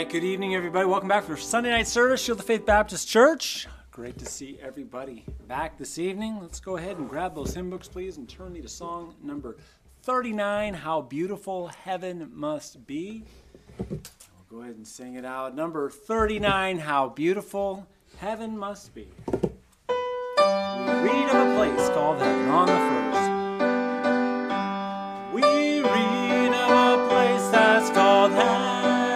Good evening, everybody. Welcome back for Sunday night service, Shield of Faith Baptist Church. Great to see everybody back this evening. Let's go ahead and grab those hymn books, please, and turn me to song number 39, How Beautiful Heaven Must Be. We'll go ahead and sing it out. Number 39, How Beautiful Heaven Must Be. We read of a place called Heaven on the first. We read of a place that's called Heaven.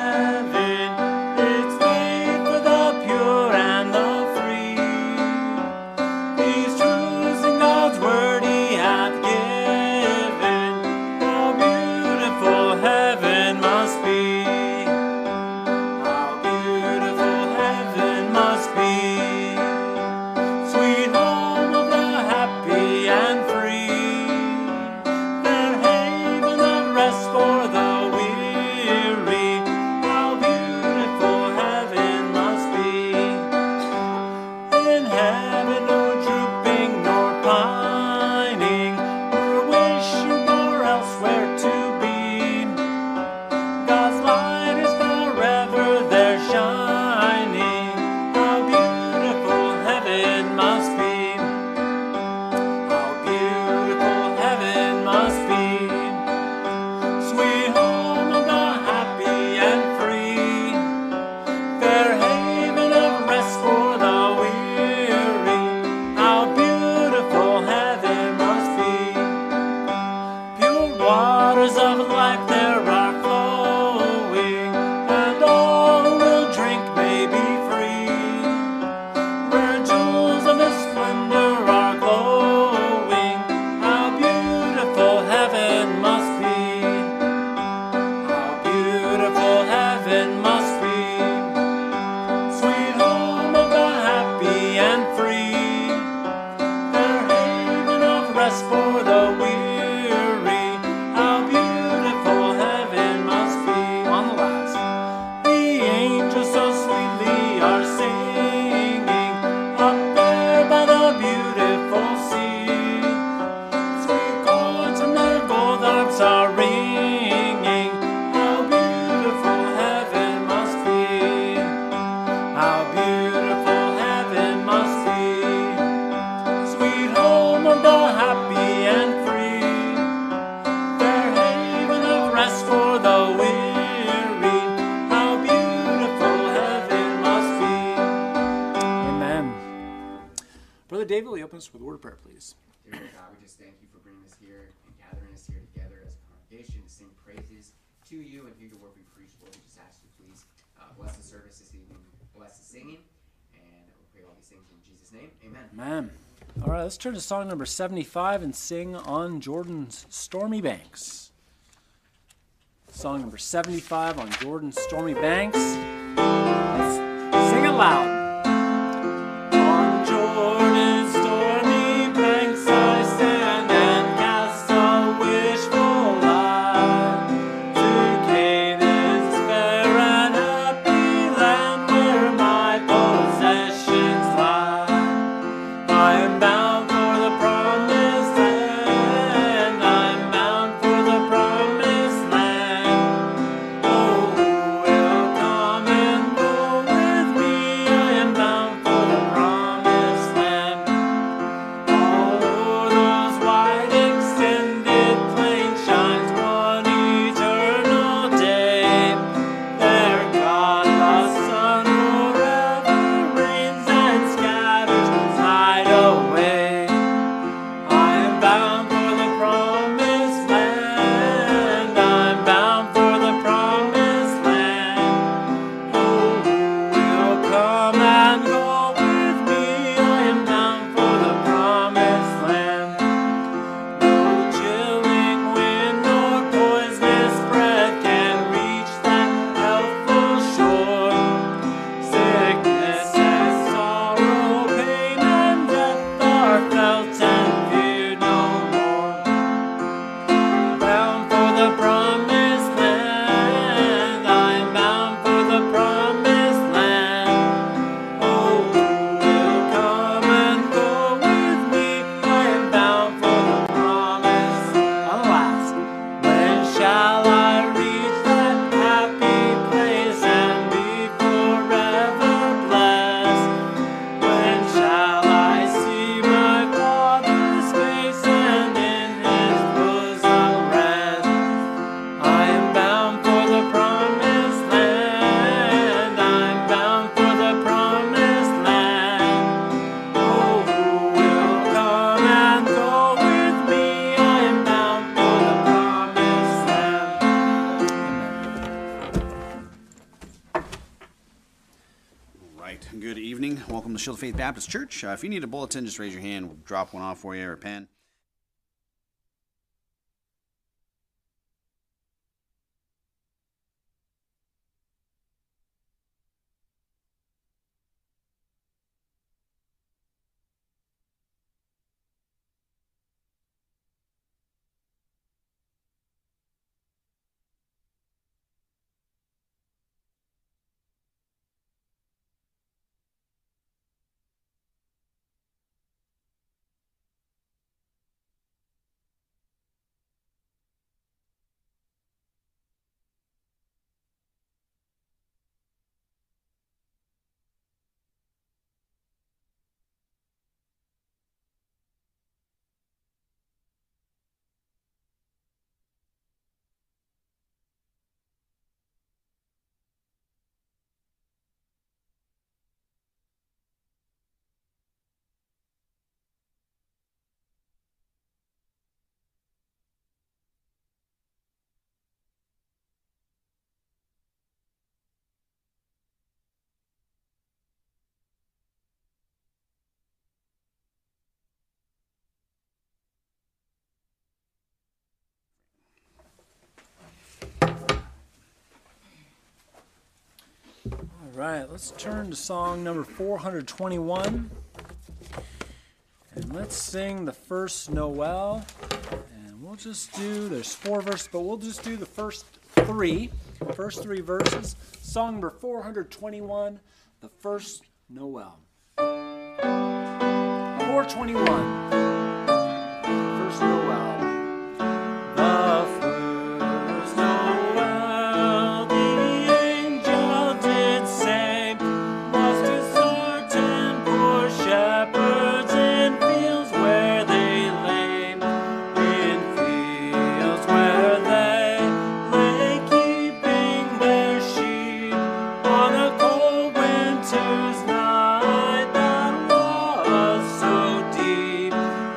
With a word of prayer, please. Dear God, we just thank you for bringing us here and gathering us here together as a congregation to sing praises to you and hear your word be preached. Lord, we just ask you, please, bless the service this evening, bless the singing, and we'll pray all these things in Jesus' name. Amen. Amen. All right, let's turn to song number 75 and sing On Jordan's Stormy Banks. Song number 75 on Jordan's Stormy Banks. Let's sing it loud. Come and go with me. Shield of Faith Baptist Church. If you need a bulletin, just raise your hand. We'll drop one off for you or a pen. All right, let's turn to song number 421. And let's sing the first Noel. And we'll just do, there's 4 verses, but we'll just do the first three verses. Song number 421, the first Noel. 421, first Noel. The first Noel, the angel did say, was to certain poor shepherds in fields where they lay, in fields where they lay keeping their sheep on a cold winter's night that was so deep.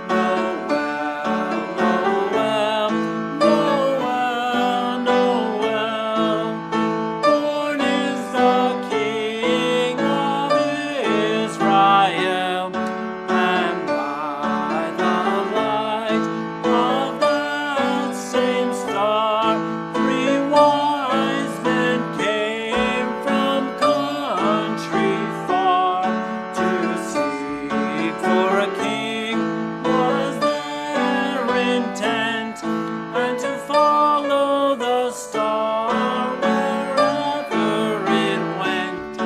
Noel, Noel, Noel, born is the King of Israel, and by the light of that same star, 3 wise men came from country far to seek for a king was their intent, and to follow the star wherever it went.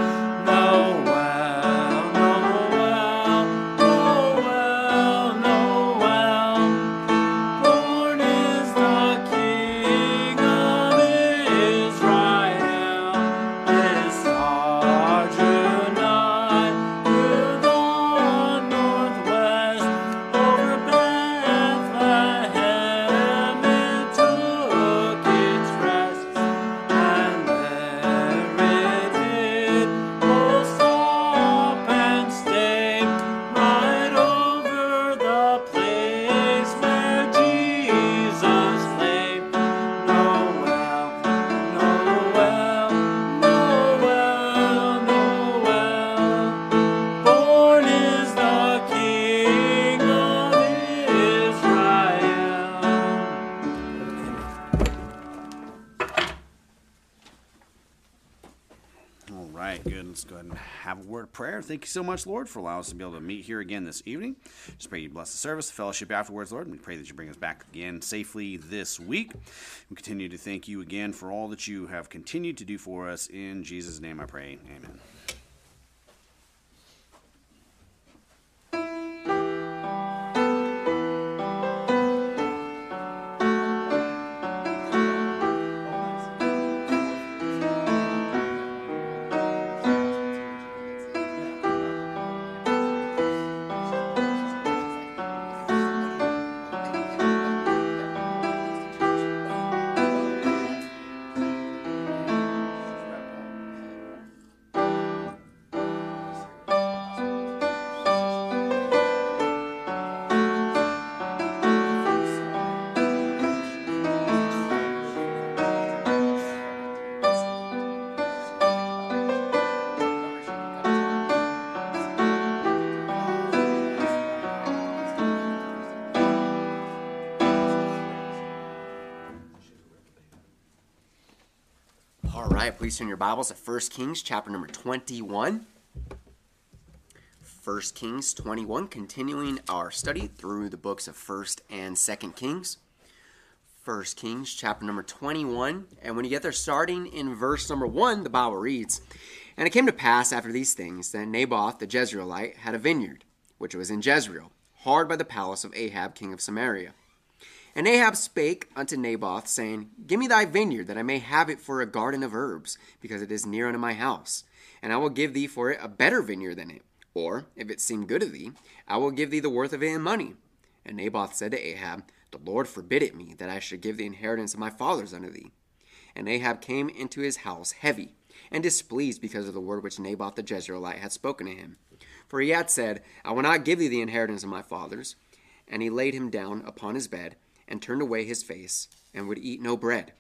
Noel, Noel, Noel, Noel, born is the King of Israel. This star drew nigh to the northwest, over Bethlehem it took its rest, and there it did both stop and stay, right over the place where Jesus lay. Noel, Noel, Noel, Noel, born is the King of Israel. All right, good. Let's go ahead and have a word of prayer. Thank you so much, Lord, for allowing us to be able to meet here again this evening. Just pray you bless the service, the fellowship afterwards, Lord. And we pray that you bring us back again safely this week. We continue to thank you again for all that you have continued to do for us. In Jesus' name I pray. Amen. right, please turn your Bibles to 1 Kings chapter number 21. 1 Kings 21, continuing our study through the books of 1st and 2nd Kings. 1 Kings chapter number 21, and when you get there starting in verse number 1, the Bible reads, "And it came to pass after these things that Naboth the Jezreelite had a vineyard, which was in Jezreel, hard by the palace of Ahab king of Samaria. And Ahab spake unto Naboth, saying, Give me thy vineyard, that I may have it for a garden of herbs, because it is near unto my house. And I will give thee for it a better vineyard than it. Or, if it seem good to thee, I will give thee the worth of it in money. And Naboth said to Ahab, The Lord forbid it me, that I should give the inheritance of my fathers unto thee. And Ahab came into his house heavy, and displeased because of the word which Naboth the Jezreelite had spoken to him. For he had said, I will not give thee the inheritance of my fathers. And he laid him down upon his bed, and turned away his face, and would eat no bread.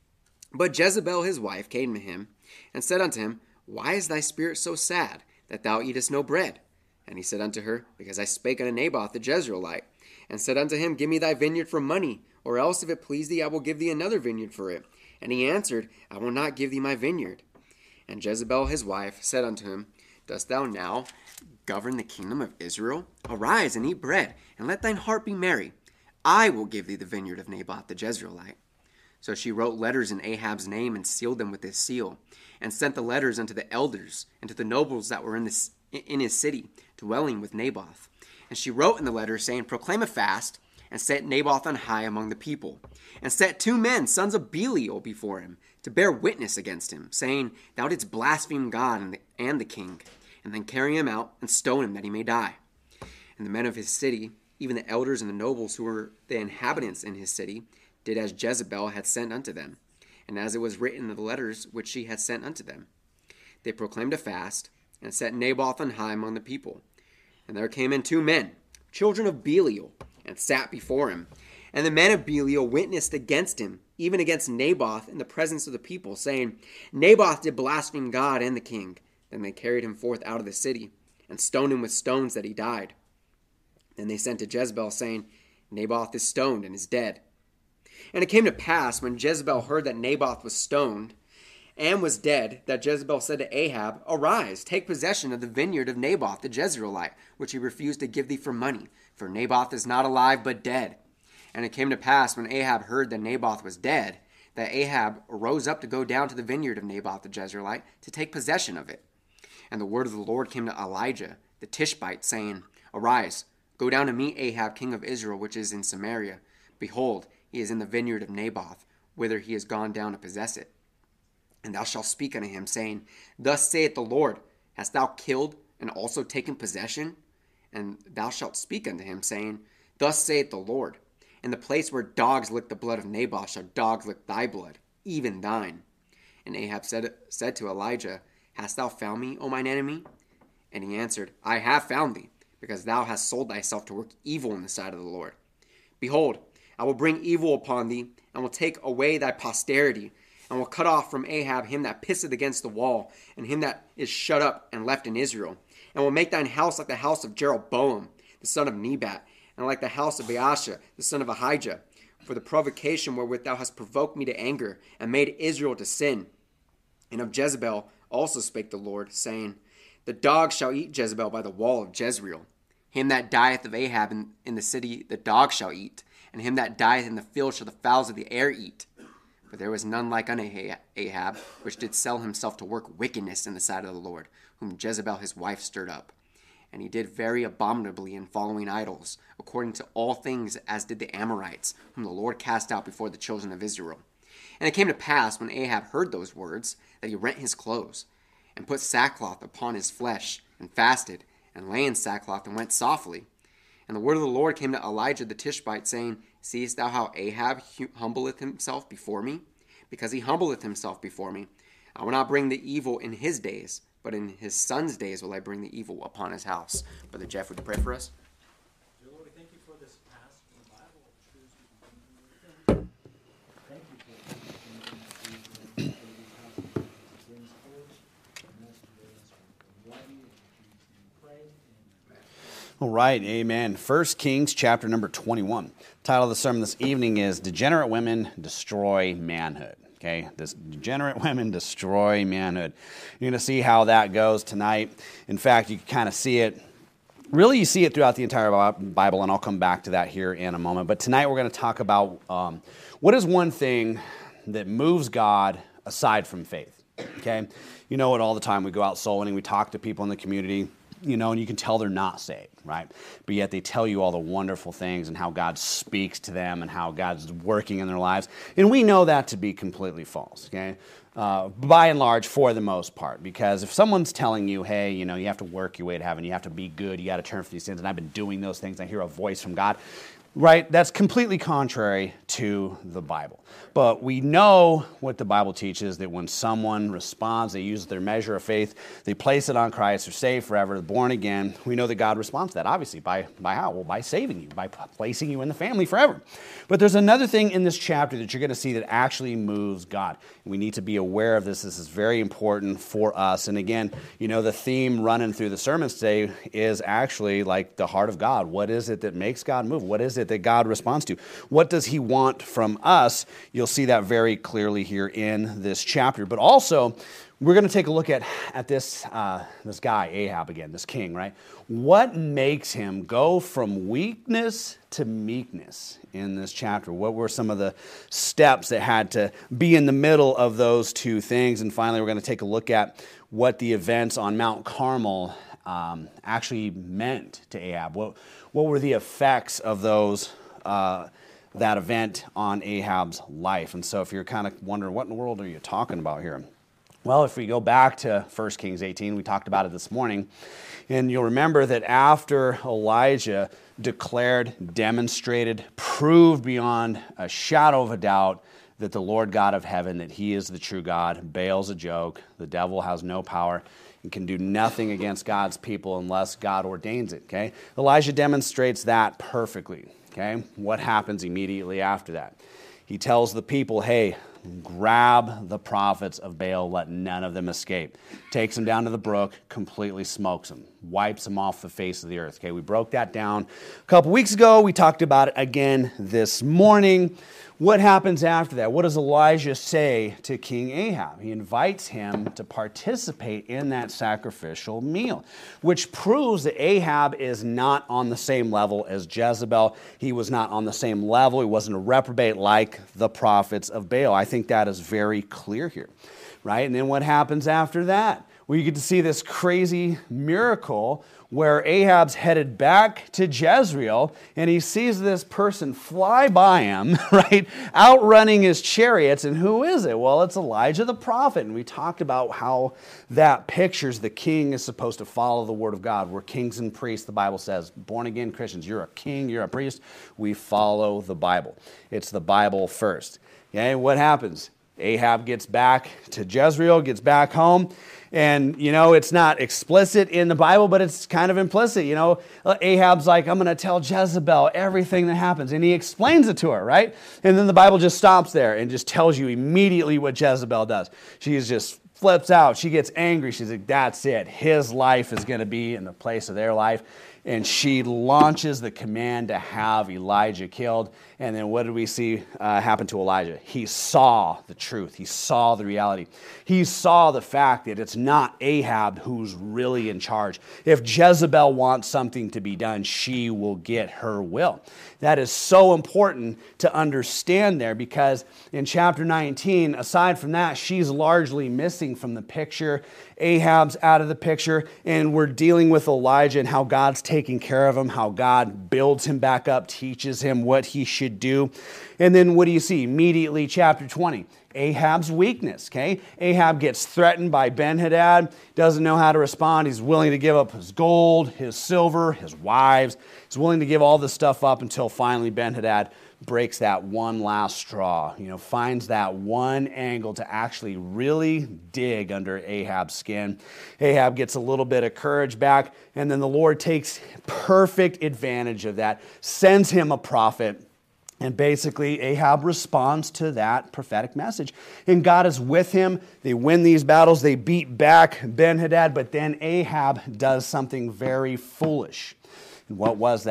But Jezebel his wife came to him, and said unto him, Why is thy spirit so sad, that thou eatest no bread? And he said unto her, Because I spake unto Naboth the Jezreelite, and said unto him, Give me thy vineyard for money, or else if it please thee, I will give thee another vineyard for it. And he answered, I will not give thee my vineyard. And Jezebel his wife said unto him, Dost thou now govern the kingdom of Israel? Arise and eat bread, and let thine heart be merry. I will give thee the vineyard of Naboth the Jezreelite. So she wrote letters in Ahab's name, and sealed them with his seal, and sent the letters unto the elders, and to the nobles that were in his city, dwelling with Naboth. And she wrote in the letter, saying, Proclaim a fast, and set Naboth on high among the people, and set 2 men, sons of Belial, before him, to bear witness against him, saying, Thou didst blaspheme God and the king, and then carry him out, and stone him that he may die. And the men of his city, even the elders and the nobles who were the inhabitants in his city, did as Jezebel had sent unto them, and as it was written in the letters which she had sent unto them. They proclaimed a fast, and set Naboth on high among the people. And there came in 2 men, children of Belial, and sat before him. And the men of Belial witnessed against him, even against Naboth, in the presence of the people, saying, Naboth did blaspheme God and the king. Then they carried him forth out of the city, and stoned him with stones that he died. Then they sent to Jezebel, saying, Naboth is stoned and is dead. And it came to pass, when Jezebel heard that Naboth was stoned and was dead, that Jezebel said to Ahab, Arise, take possession of the vineyard of Naboth the Jezreelite, which he refused to give thee for money, for Naboth is not alive but dead. And it came to pass, when Ahab heard that Naboth was dead, that Ahab rose up to go down to the vineyard of Naboth the Jezreelite to take possession of it. And the word of the Lord came to Elijah the Tishbite, saying, Arise, go down to meet Ahab king of Israel, which is in Samaria. Behold, he is in the vineyard of Naboth, whither he is gone down to possess it. And thou shalt speak unto him, saying, Thus saith the Lord, Hast thou killed and also taken possession? And thou shalt speak unto him, saying, Thus saith the Lord, In the place where dogs lick the blood of Naboth shall dogs lick thy blood, even thine. And Ahab said to Elijah, Hast thou found me, O mine enemy? And he answered, I have found thee, because thou hast sold thyself to work evil in the sight of the Lord. Behold, I will bring evil upon thee, and will take away thy posterity, and will cut off from Ahab him that pisseth against the wall, and him that is shut up and left in Israel, and will make thine house like the house of Jeroboam, the son of Nebat, and like the house of Baasha, the son of Ahijah, for the provocation wherewith thou hast provoked me to anger, and made Israel to sin. And of Jezebel also spake the Lord, saying, The dogs shall eat Jezebel by the wall of Jezreel. Him that dieth of Ahab in the city the dogs shall eat, and him that dieth in the field shall the fowls of the air eat. But there was none like unto Ahab, which did sell himself to work wickedness in the sight of the Lord, whom Jezebel his wife stirred up. And he did very abominably in following idols, according to all things as did the Amorites, whom the Lord cast out before the children of Israel. And it came to pass, when Ahab heard those words, that he rent his clothes, and put sackcloth upon his flesh, and fasted, and lay in sackcloth, and went softly. And the word of the Lord came to Elijah the Tishbite, saying, Seest thou how Ahab humbleth himself before me? Because he humbleth himself before me, I will not bring the evil in his days, but in his son's days will I bring the evil upon his house. Brother Jeff, would you pray for us? Dear Lord, we thank you for this passage in the Bible, the truths we can learn from it. Thank you for the things that we brings forth, and that's the way we love you, and we pray. All right, amen. 1 Kings chapter number 21. Title of the sermon this evening is Degenerate Women Destroy Manhood. Okay, this degenerate women destroy manhood. You're going to see how that goes tonight. In fact, you can kind of see it. Really, you see it throughout the entire Bible, and I'll come back to that here in a moment. But tonight we're going to talk about what is one thing that moves God aside from faith. Okay, you know it all the time. We go out soul winning. We talk to people in the community, and you can tell they're not saved, right? But yet they tell you all the wonderful things and how God speaks to them and how God's working in their lives. And we know that to be completely false, okay? By and large, for the most part. Because if someone's telling you, hey, you have to work your way to heaven, you have to be good, you got to turn from these sins, and I've been doing those things, I hear a voice from God, right? That's completely contrary to the Bible. But we know what the Bible teaches, that when someone responds, they use their measure of faith, they place it on Christ, they're saved forever, they're born again. We know that God responds to that, obviously. By how? Well, by saving you, by placing you in the family forever. But there's another thing in this chapter that you're going to see that actually moves God. And we need to be aware of this. This is very important for us. And again, the theme running through the sermons today is actually like the heart of God. What is it that makes God move? What is it that God responds to? What does he want from us? You'll see that very clearly here in this chapter. But also, we're going to take a look at this guy, Ahab again, this king, right? What makes him go from weakness to meekness in this chapter? What were some of the steps that had to be in the middle of those two things? And finally, we're going to take a look at what the events on Mount Carmel actually meant to Ahab. What were the effects of those that event on Ahab's life? And so if you're kind of wondering, what in the world are you talking about here? Well, if we go back to 1 Kings 18, we talked about it this morning, and you'll remember that after Elijah declared, demonstrated, proved beyond a shadow of a doubt that the Lord God of heaven, that he is the true God, Baal's a joke, the devil has no power, and can do nothing against God's people unless God ordains it, okay? Elijah demonstrates that perfectly, okay? What happens immediately after that? He tells the people, hey, grab the prophets of Baal, let none of them escape. Takes them down to the brook, completely smokes them, wipes them off the face of the earth. Okay, we broke that down a couple weeks ago. We talked about it again this morning. What happens after that? What does Elijah say to King Ahab? He invites him to participate in that sacrificial meal, which proves that Ahab is not on the same level as Jezebel. He was not on the same level. He wasn't a reprobate like the prophets of Baal. I think that is very clear here, right? And then what happens after that? Well, you get to see this crazy miracle where Ahab's headed back to Jezreel, and he sees this person fly by him, right, outrunning his chariots. And who is it? Well, it's Elijah the prophet. And we talked about how that pictures the king is supposed to follow the word of God. We're kings and priests, the Bible says. Born-again Christians, you're a king, you're a priest. We follow the Bible. It's the Bible first. Okay, what happens? Ahab gets back to Jezreel, gets back home. And, it's not explicit in the Bible, but it's kind of implicit. Ahab's like, I'm going to tell Jezebel everything that happens. And he explains it to her, right? And then the Bible just stops there and just tells you immediately what Jezebel does. She just flips out. She gets angry. She's like, that's it. His life is going to be in the place of their life. And she launches the command to have Elijah killed. And then what did we see happen to Elijah? He saw the truth. He saw the reality. He saw the fact that it's not Ahab who's really in charge. If Jezebel wants something to be done, she will get her will. That is so important to understand there, because in chapter 19, aside from that, she's largely missing from the picture. Ahab's out of the picture, and we're dealing with Elijah and how God's taking care of him, how God builds him back up, teaches him what he should do. And then what do you see? Immediately, chapter 20. Ahab's weakness, okay? Ahab gets threatened by Ben-Hadad, doesn't know how to respond. He's willing to give up his gold, his silver, his wives. He's willing to give all this stuff up until finally Ben-Hadad breaks that one last straw, finds that one angle to actually really dig under Ahab's skin. Ahab gets a little bit of courage back, and then the Lord takes perfect advantage of that, sends him a prophet. And basically, Ahab responds to that prophetic message. And God is with him. They win these battles. They beat back Ben-Hadad. But then Ahab does something very foolish. And what was that?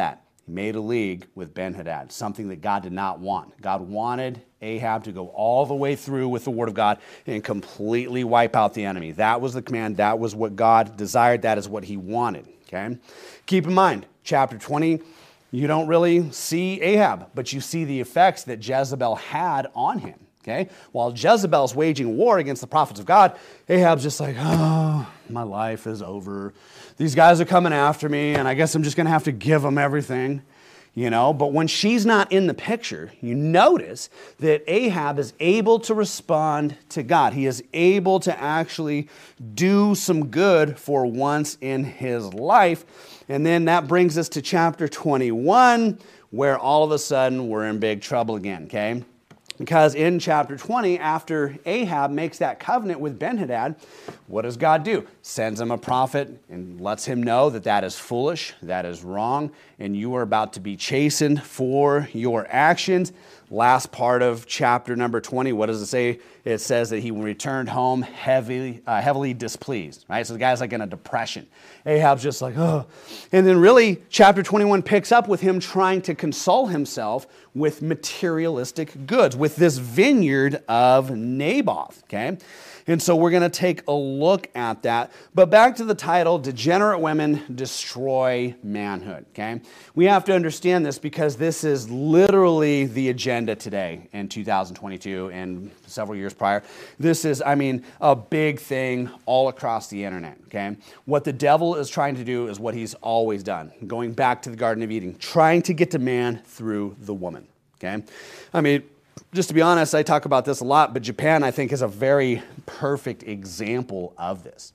He made a league with Ben-Hadad, something that God did not want. God wanted Ahab to go all the way through with the word of God and completely wipe out the enemy. That was the command. That was what God desired. That is what he wanted. Okay? Keep in mind, chapter 20, you don't really see Ahab, but you see the effects that Jezebel had on him. Okay? While Jezebel's waging war against the prophets of God, Ahab's just like, oh, my life is over. These guys are coming after me, and I guess I'm just going to have to give them everything. But when she's not in the picture, you notice that Ahab is able to respond to God. He is able to actually do some good for once in his life. And then that brings us to chapter 21, where all of a sudden we're in big trouble again, okay? Because in chapter 20, after Ahab makes that covenant with Ben-Hadad, what does God do? Sends him a prophet and lets him know that that is foolish, that is wrong, and you are about to be chastened for your actions. Last part of chapter number 20, what does it say? It says that he returned home heavily displeased, right? So the guy's like in a depression. Ahab's just like, oh. And then really, chapter 21 picks up with him trying to console himself with materialistic goods, with this vineyard of Naboth, okay? And so we're going to take a look at that. But back to the title, Degenerate Women Destroy Manhood, okay? We have to understand this because this is literally the agenda today in 2022 and several years prior. This is, a big thing all across the internet, okay? What the devil is trying to do is what he's always done, going back to the Garden of Eden, trying to get to man through the woman, okay? Just to be honest, I talk about this a lot, but Japan, I think, is a very perfect example of this.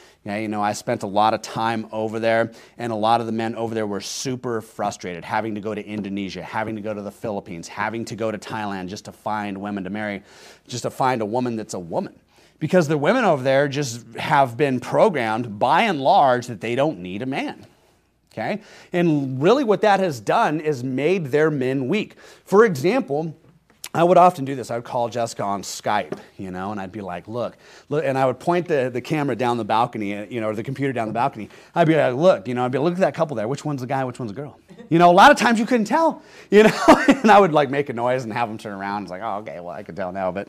I spent a lot of time over there, and a lot of the men over there were super frustrated, having to go to Indonesia, having to go to the Philippines, having to go to Thailand just to find women to marry, just to find a woman that's a woman. Because the women over there just have been programmed, by and large, that they don't need a man. Okay? And really what that has done is made their men weak. For example, I would often do this. I would call Jessica on Skype, and I'd be like, look, and I would point the camera down the balcony, or the computer down the balcony. I'd be like, look, look at that couple there. Which one's the guy, which one's the girl? A lot of times you couldn't tell, and I would make a noise and have them turn around. It's like, oh, okay, well, I can tell now. But,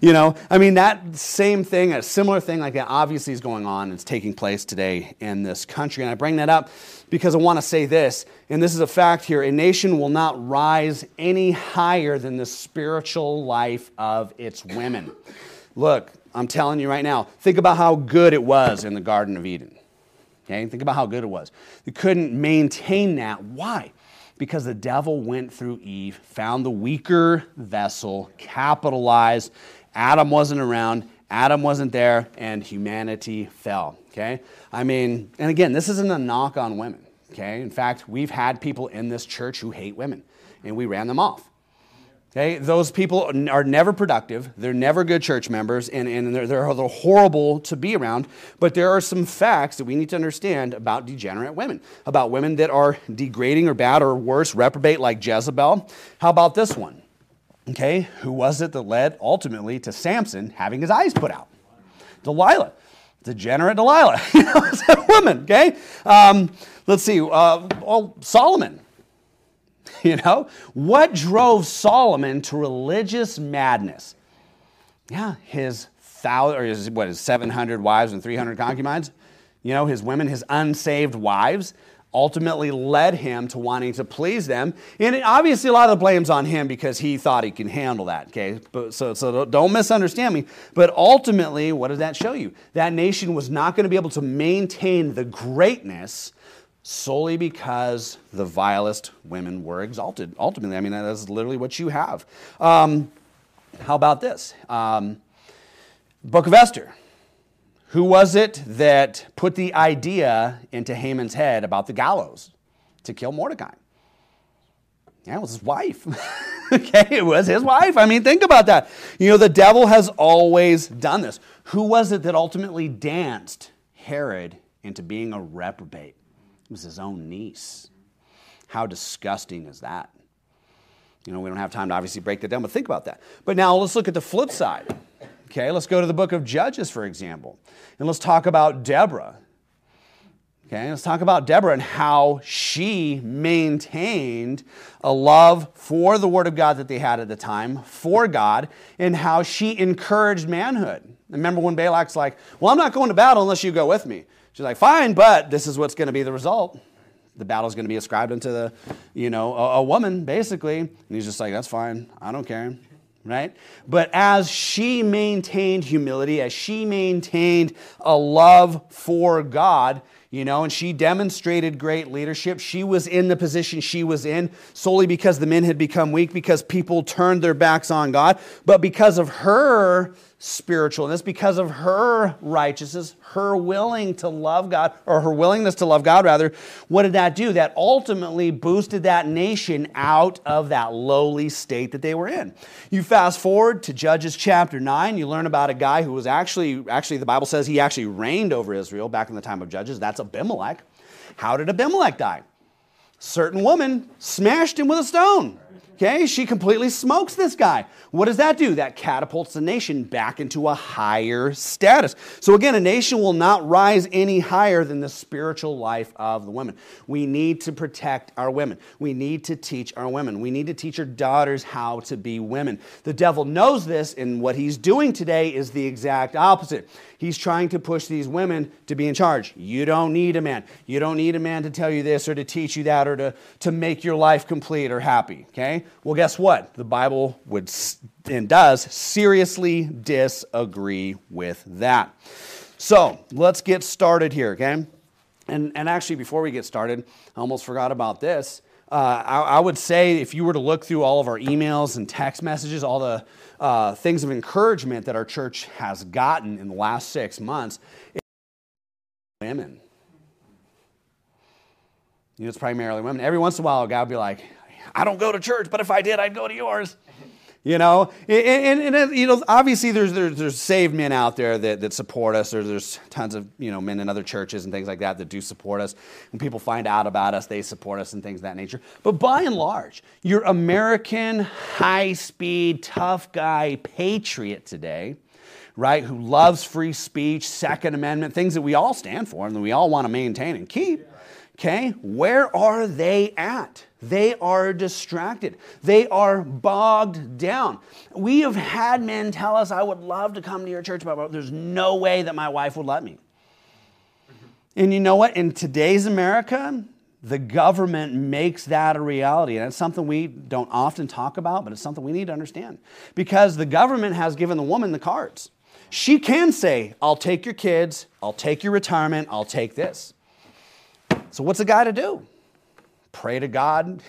that same thing, a similar thing like that obviously is going on. It's taking place today in this country. And I bring that up because I want to say this, and this is a fact here: a nation will not rise any higher than the spiritual life of its women. Look, I'm telling you right now, think about how good it was in the Garden of Eden. Okay, think about how good it was. They couldn't maintain that. Why? Because the devil went through Eve, found the weaker vessel, capitalized. Adam wasn't around, Adam wasn't there, and humanity fell. Okay? And again, this isn't a knock on women. Okay? In fact, we've had people in this church who hate women, and we ran them off. Okay? Those people are never productive. They're never good church members, and they're horrible to be around. But there are some facts that we need to understand about degenerate women, about women that are degrading or bad or worse, reprobate like Jezebel. How about this one? Okay? Who was it that led ultimately to Samson having his eyes put out? Delilah. Degenerate Delilah. It's a woman, okay? Let's see. Solomon. What drove Solomon to religious madness? Yeah, his 700 wives and 300 concubines. His women, his unsaved wives, ultimately led him to wanting to please them. And obviously a lot of the blame's on him because he thought he can handle that, okay? So don't misunderstand me. But ultimately, what does that show you? That nation was not going to be able to maintain the greatness solely because the vilest women were exalted. Ultimately, that's literally what you have. How about this? Book of Esther. Who was it that put the idea into Haman's head about the gallows to kill Mordecai? Yeah, it was his wife. Okay, it was his wife. Think about that. The devil has always done this. Who was it that ultimately danced Herod into being a reprobate? It was his own niece. How disgusting is that? We don't have time to obviously break that down, but think about that. But now let's look at the flip side. Okay, let's go to the book of Judges, for example. And let's talk about Deborah. Okay, let's talk about Deborah and how she maintained a love for the Word of God that they had at the time, for God, and how she encouraged manhood. Remember when Balak's like, well, I'm not going to battle unless you go with me. She's like, fine, but this is what's going to be the result. The battle's going to be ascribed unto the, a woman, basically. And he's just like, that's fine. I don't care. Right? But as she maintained humility, as she maintained a love for God, and she demonstrated great leadership. She was in the position she was in solely because the men had become weak, because people turned their backs on God, but because of her spiritualness, because of her righteousness, her willingness to love God, rather, what did that do? That ultimately boosted that nation out of that lowly state that they were in. You fast forward to Judges chapter 9, you learn about a guy who was actually the Bible says he actually reigned over Israel back in the time of Judges. That's Abimelech. How did Abimelech die? Certain woman smashed him with a stone. Okay, she completely smokes this guy. What does that do? That catapults the nation back into a higher status. So again, a nation will not rise any higher than the spiritual life of the women. We need to protect our women. We need to teach our women. We need to teach our daughters how to be women. The devil knows this, and what he's doing today is the exact opposite. He's trying to push these women to be in charge. You don't need a man. You don't need a man to tell you this or to teach you that or to make your life complete or happy. Okay? Well, guess what? The Bible would and does seriously disagree with that. So let's get started here, okay? And actually, before we get started, I almost forgot about this. I would say if you were to look through all of our emails and text messages, all the things of encouragement that our church has gotten in the last 6 months, it's women. It's primarily women. Every once in a while, a guy would be like, I don't go to church, but if I did, I'd go to yours. And obviously there's saved men out there that support us. There's tons of, men in other churches and things like that do support us. When people find out about us, they support us and things of that nature. But by and large, your American high-speed, tough guy patriot today, right, who loves free speech, Second Amendment, things that we all stand for and that we all want to maintain and keep, okay, where are they at? They are distracted. They are bogged down. We have had men tell us, I would love to come to your church, but there's no way that my wife would let me. And you know what? In today's America, the government makes that a reality. And it's something we don't often talk about, but it's something we need to understand. Because the government has given the woman the cards. She can say, I'll take your kids, I'll take your retirement, I'll take this. So what's a guy to do? Pray to God.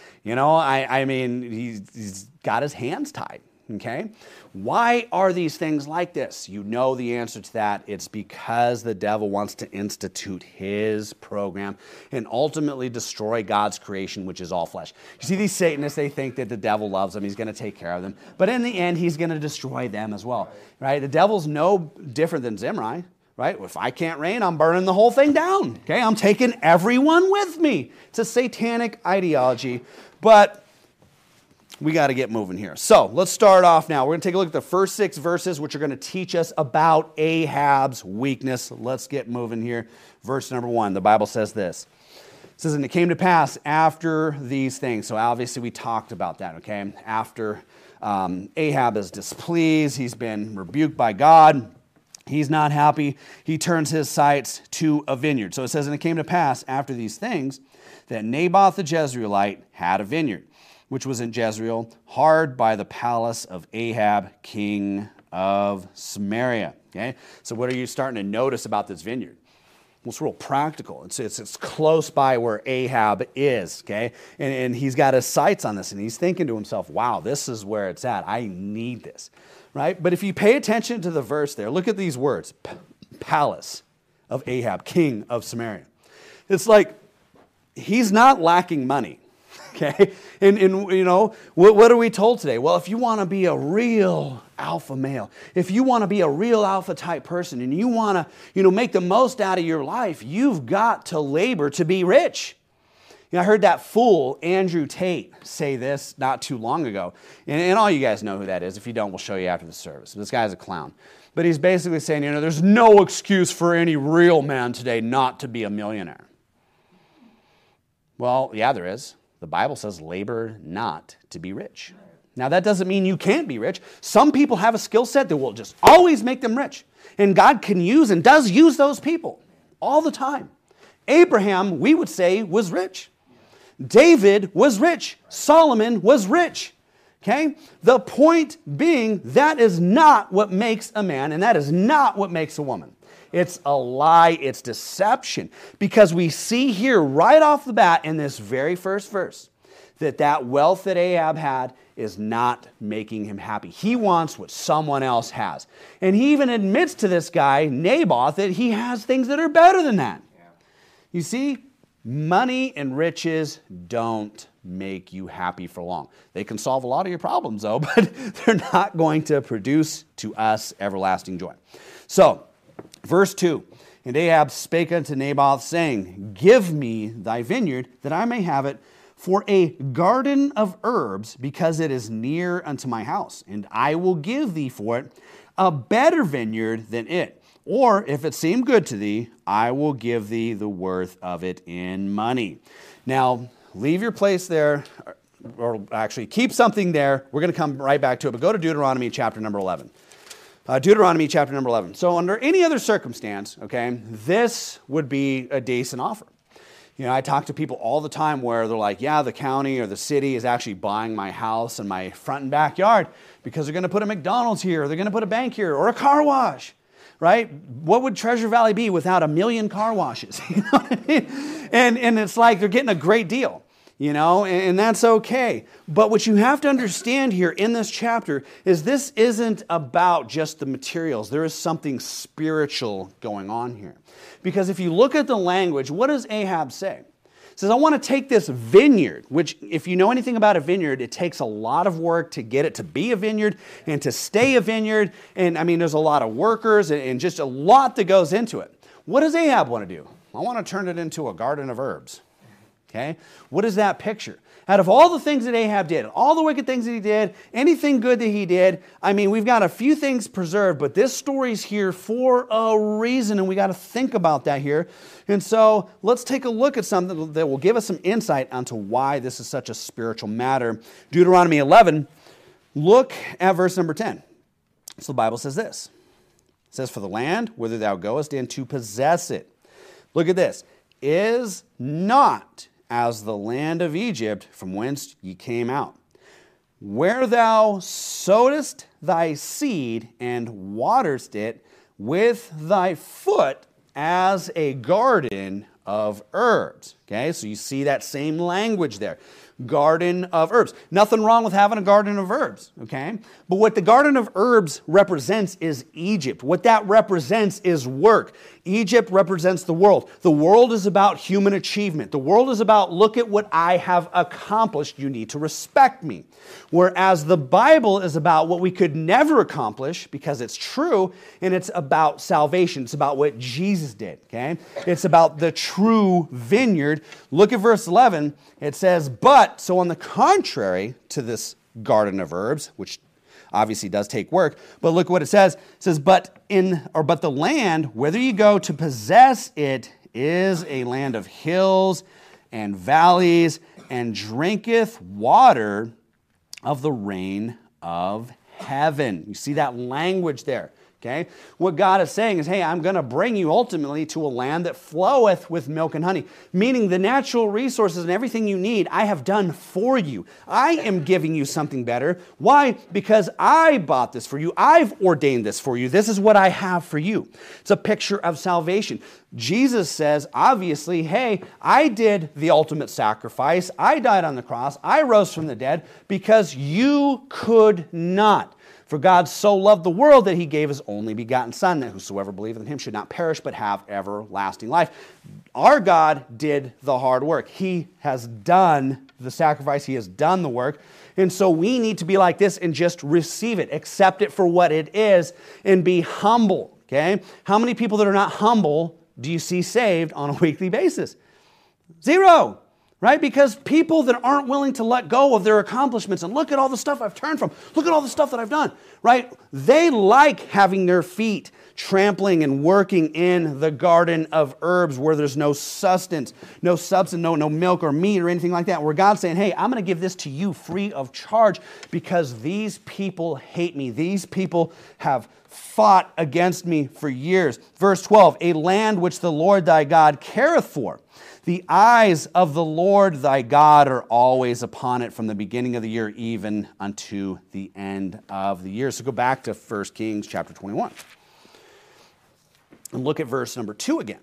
He's got his hands tied, okay? Why are these things like this? You know the answer to that. It's because the devil wants to institute his program and ultimately destroy God's creation, which is all flesh. You see, these Satanists, they think that the devil loves them. He's going to take care of them. But in the end, he's going to destroy them as well, right? The devil's no different than Zimri. Right? If I can't reign, I'm burning the whole thing down. Okay? I'm taking everyone with me. It's a satanic ideology, but we got to get moving here. So let's start off now. We're going to take a look at the first 6 verses, which are going to teach us about Ahab's weakness. Let's get moving here. Verse number 1, the Bible says this. It says, and it came to pass after these things. So obviously we talked about that, okay? After Ahab is displeased, he's been rebuked by God. He's not happy. He turns his sights to a vineyard. So it says, and it came to pass after these things that Naboth the Jezreelite had a vineyard, which was in Jezreel, hard by the palace of Ahab, king of Samaria. Okay? So what are you starting to notice about this vineyard? Well, it's real practical. It's close by where Ahab is, okay? And he's got his sights on this, and he's thinking to himself, wow, this is where it's at. I need this. Right? But if you pay attention to the verse there, look at these words. Palace of Ahab, king of Samaria. It's like he's not lacking money. Okay? And what are we told today? Well, if you want to be a real alpha male, if you want to be a real alpha type person and you want to, make the most out of your life, you've got to labor to be rich. I heard that fool, Andrew Tate, say this not too long ago. And all you guys know who that is. If you don't, we'll show you after the service. This guy's a clown. But he's basically saying, there's no excuse for any real man today not to be a millionaire. Well, yeah, there is. The Bible says labor not to be rich. Now, that doesn't mean you can't be rich. Some people have a skill set that will just always make them rich. And God can use and does use those people all the time. Abraham, we would say, was rich. David was rich. Solomon was rich. Okay? The point being, that is not what makes a man, and that is not what makes a woman. It's a lie. It's deception. Because we see here right off the bat in this very first verse that wealth that Ahab had is not making him happy. He wants what someone else has. And he even admits to this guy, Naboth, that he has things that are better than that. Yeah. You see, money and riches don't make you happy for long. They can solve a lot of your problems, though, but they're not going to produce to us everlasting joy. So, verse 2, and Ahab spake unto Naboth, saying, Give me thy vineyard, that I may have it for a garden of herbs, because it is near unto my house, and I will give thee for it a better vineyard than it. Or, if it seem good to thee, I will give thee the worth of it in money. Now, leave your place there, or actually keep something there. We're going to come right back to it, but go to Deuteronomy chapter number 11. Deuteronomy chapter number 11. So under any other circumstance, okay, this would be a decent offer. I talk to people all the time where they're like, yeah, the county or the city is actually buying my house and my front and backyard because they're going to put a McDonald's here, or they're going to put a bank here, or a car wash, right? What would Treasure Valley be without 1 million car washes? You know what I mean? And it's like they're getting a great deal. And that's okay. But what you have to understand here in this chapter is this isn't about just the materials. There is something spiritual going on here. Because if you look at the language, what does Ahab say? He says, I want to take this vineyard, which if you know anything about a vineyard, it takes a lot of work to get it to be a vineyard and to stay a vineyard. And there's a lot of workers and just a lot that goes into it. What does Ahab want to do? I want to turn it into a garden of herbs. Okay? What is that picture? Out of all the things that Ahab did, all the wicked things that he did, anything good that he did, we've got a few things preserved, but this story's here for a reason, and we got to think about that here. And so let's take a look at something that will give us some insight onto why this is such a spiritual matter. Deuteronomy 11, look at verse number 10. So the Bible says this. It says, For the land whither thou goest in to possess it. Look at this. Is not as the land of Egypt from whence ye came out, where thou sowedst thy seed and waterest it with thy foot as a garden of herbs. Okay, so you see that same language there. Garden of herbs. Nothing wrong with having a garden of herbs, okay? But what the garden of herbs represents is Egypt. What that represents is work. Egypt represents the world. The world is about human achievement. The world is about, look at what I have accomplished. You need to respect me. Whereas the Bible is about what we could never accomplish because it's true, and it's about salvation. It's about what Jesus did, okay? It's about the true vineyard. Look at verse 11. It says, But, so on the contrary to this garden of herbs, which obviously does take work, but look what it says. It says, But the land, whither you go to possess it, is a land of hills and valleys, and drinketh water of the rain of heaven. You see that language there. Okay? What God is saying is, hey, I'm going to bring you ultimately to a land that floweth with milk and honey, meaning the natural resources and everything you need, I have done for you. I am giving you something better. Why? Because I bought this for you. I've ordained this for you. This is what I have for you. It's a picture of salvation. Jesus says, obviously, hey, I did the ultimate sacrifice. I died on the cross. I rose from the dead because you could not. For God so loved the world that he gave his only begotten Son, that whosoever believeth in him should not perish but have everlasting life. Our God did the hard work. He has done the sacrifice. He has done the work. And so we need to be like this and just receive it, accept it for what it is, and be humble. Okay? How many people that are not humble do you see saved on a weekly basis? Zero. right? Because people that aren't willing to let go of their accomplishments and look at all the stuff I've turned from, look at all the stuff that I've done, right? They like having their feet trampling and working in the garden of herbs where there's no substance, no milk or meat or anything like that, where God's saying, hey, I'm going to give this to you free of charge because these people hate me. These people have fought against me for years. Verse 12, a land which the Lord thy God careth for. The eyes of the Lord thy God are always upon it from the beginning of the year even unto the end of the year. So go back to 1 Kings chapter 21. And look at verse number 2 again.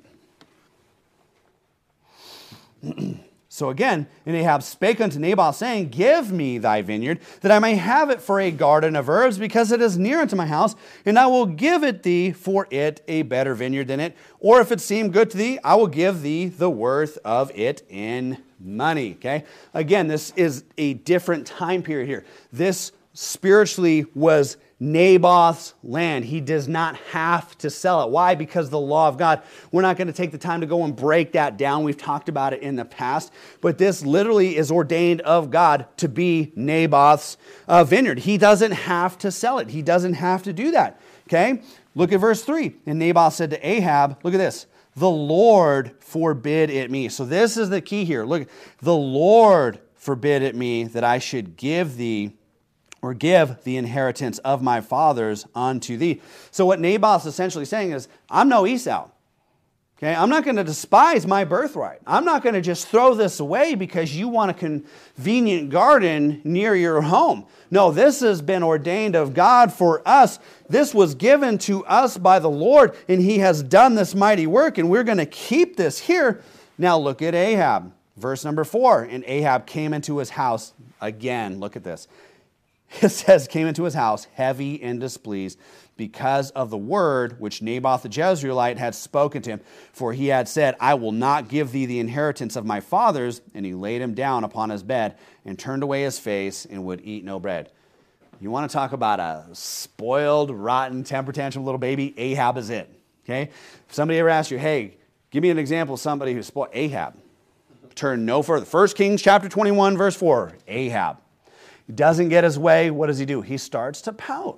So again, and Ahab spake unto Naboth, saying, give me thy vineyard, that I may have it for a garden of herbs, because it is near unto my house, and I will give it thee for it a better vineyard than it. Or if it seem good to thee, I will give thee the worth of it in money. Okay? Again, this is a different time period here. This spiritually was Naboth's land. He does not have to sell it. Why? Because the law of God. We're not going to take the time to go and break that down. We've talked about it in the past. But this literally is ordained of God to be Naboth's vineyard. He doesn't have to sell it. He doesn't have to do that. Okay? Look at verse 3. And Naboth said to Ahab, look at this, the Lord forbid it me. So this is the key here. Look, the Lord forbid it me that I should give thee or give the inheritance of my fathers unto thee. So what Naboth's essentially saying is, I'm no Esau. Okay, I'm not going to despise my birthright. I'm not going to just throw this away because you want a convenient garden near your home. No, this has been ordained of God for us. This was given to us by the Lord, and he has done this mighty work, and we're going to keep this here. Now look at Ahab. Verse number 4, and Ahab came into his house. Again, look at this. It says, came into his house heavy and displeased because of the word which Naboth the Jezreelite had spoken to him. For he had said, I will not give thee the inheritance of my fathers. And he laid him down upon his bed and turned away his face and would eat no bread. You want to talk about a spoiled, rotten, temper tantrum little baby? Ahab is it. Okay? If somebody ever asks you, hey, give me an example of somebody who's spoiled. Ahab. Turn no further. 1 Kings chapter 21, verse 4. Ahab. He doesn't get his way. What does he do? He starts to pout.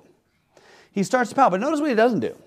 He starts to pout. But notice what he doesn't do.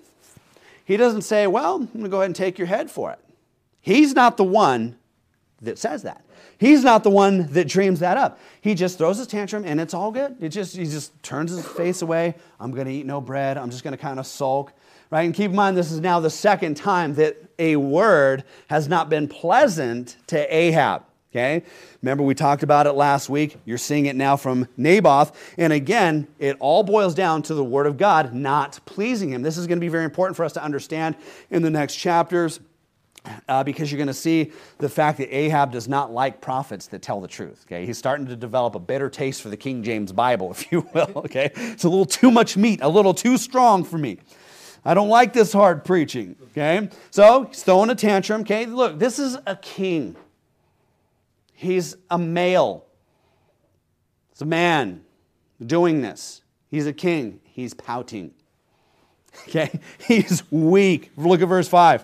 He doesn't say, well, I'm going to go ahead and take your head for it. He's not the one that says that. He's not the one that dreams that up. He just throws his tantrum and it's all good. He just turns his face away. I'm going to eat no bread. I'm just going to kind of sulk. Right? And keep in mind, this is now the second time that a word has not been pleasant to Ahab. Okay? Remember, we talked about it last week. You're seeing it now from Naboth. And again, it all boils down to the word of God not pleasing him. This is going to be very important for us to understand in the next chapters because you're going to see the fact that Ahab does not like prophets that tell the truth. Okay? He's starting to develop a bitter taste for the King James Bible, if you will. Okay? It's a little too much meat, a little too strong for me. I don't like this hard preaching. Okay? So he's throwing a tantrum. Okay? Look, this is a king. He's a male. It's a man doing this. He's a king. He's pouting. Okay? He's weak. Look at verse 5.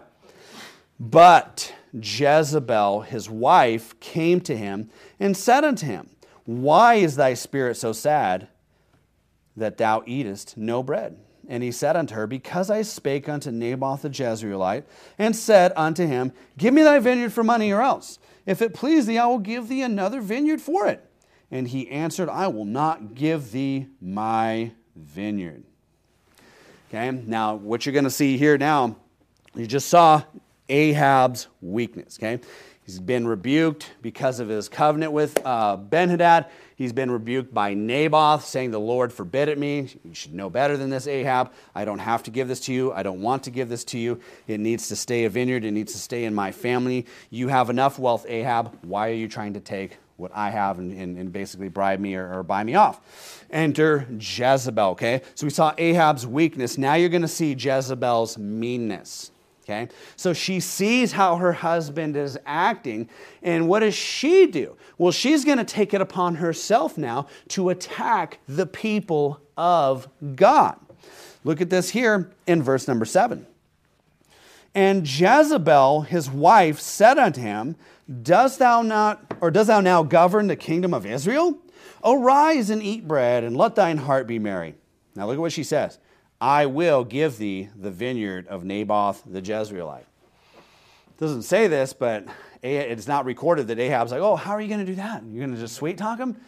But Jezebel, his wife, came to him and said unto him, why is thy spirit so sad that thou eatest no bread? And he said unto her, because I spake unto Naboth the Jezreelite, and said unto him, give me thy vineyard for money, or else, if it please thee, I will give thee another vineyard for it. And he answered, I will not give thee my vineyard. Okay, now what you're going to see here now, you just saw Ahab's weakness. Okay, he's been rebuked because of his covenant with Ben-Hadad. He's been rebuked by Naboth, saying, the Lord forbid it me. You should know better than this, Ahab. I don't have to give this to you. I don't want to give this to you. It needs to stay a vineyard. It needs to stay in my family. You have enough wealth, Ahab. Why are you trying to take what I have and basically bribe me or buy me off? Enter Jezebel, okay? So we saw Ahab's weakness. Now you're going to see Jezebel's meanness. Okay, so she sees how her husband is acting, and what does she do? Well, she's going to take it upon herself now to attack the people of God. Look at this here in verse number 7. And Jezebel, his wife, said unto him, does thou now govern the kingdom of Israel? Arise and eat bread, and let thine heart be merry. Now look at what she says. I will give thee the vineyard of Naboth the Jezreelite. It doesn't say this, but it's not recorded that Ahab's like, oh, how are you going to do that? You're going to just sweet talk him?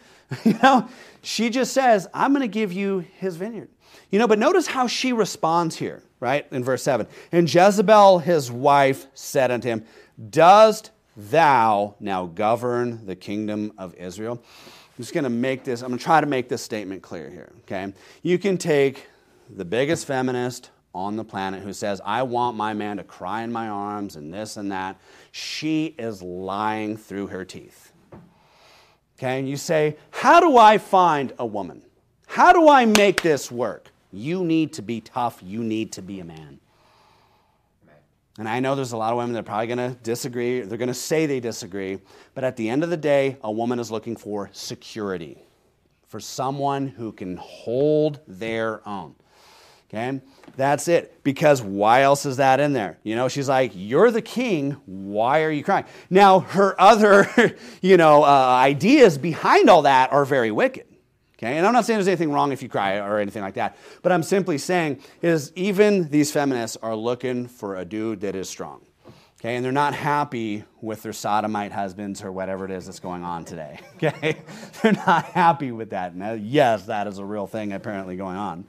She just says, I'm going to give you his vineyard. But notice how she responds here, right? In verse 7. And Jezebel, his wife, said unto him, dost thou now govern the kingdom of Israel? I'm just going to try to make this statement clear here, okay? You can take the biggest feminist on the planet who says, I want my man to cry in my arms and this and that. She is lying through her teeth. Okay, and you say, how do I find a woman? How do I make this work? You need to be tough. You need to be a man. And I know there's a lot of women that are probably going to disagree. They're going to say they disagree. But at the end of the day, a woman is looking for security, for someone who can hold their own. Okay, that's it. Because why else is that in there? She's like, you're the king. Why are you crying? Now, her other, ideas behind all that are very wicked. Okay, and I'm not saying there's anything wrong if you cry or anything like that. But I'm simply saying is even these feminists are looking for a dude that is strong. Okay, and they're not happy with their sodomite husbands or whatever it is that's going on today. Okay, they're not happy with that. Now, yes, that is a real thing apparently going on.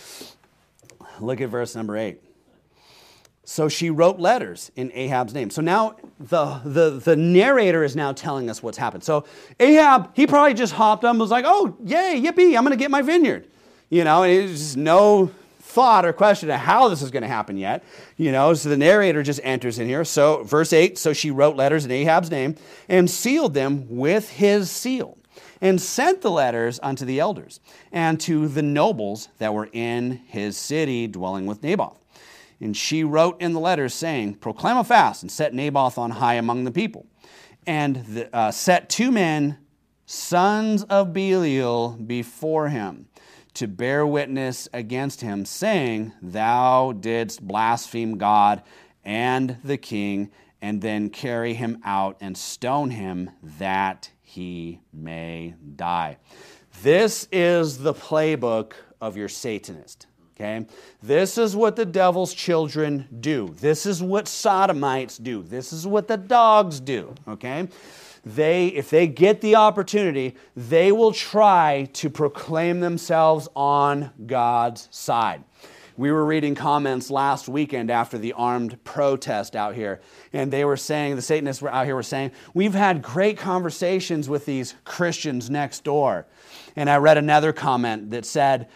Look at verse number 8. So she wrote letters in Ahab's name. So now the narrator is now telling us what's happened. So Ahab, he probably just hopped up and was like, oh, yay, yippee, I'm going to get my vineyard. And there's just no thought or question of how this is going to happen yet. So the narrator just enters in here. So verse 8, so she wrote letters in Ahab's name and sealed them with his seal, and sent the letters unto the elders and to the nobles that were in his city dwelling with Naboth. And she wrote in the letters, saying, proclaim a fast and set Naboth on high among the people. And set 2 men, sons of Belial, before him to bear witness against him, saying, thou didst blaspheme God and the king, and then carry him out and stone him that he may die. This is the playbook of your Satanist. Okay? This is what the devil's children do. This is what sodomites do. This is what the dogs do. Okay? If they get the opportunity, they will try to proclaim themselves on God's side. We were reading comments last weekend after the armed protest out here, and they were saying, the Satanists were out here were saying, we've had great conversations with these Christians next door. And I read another comment that said,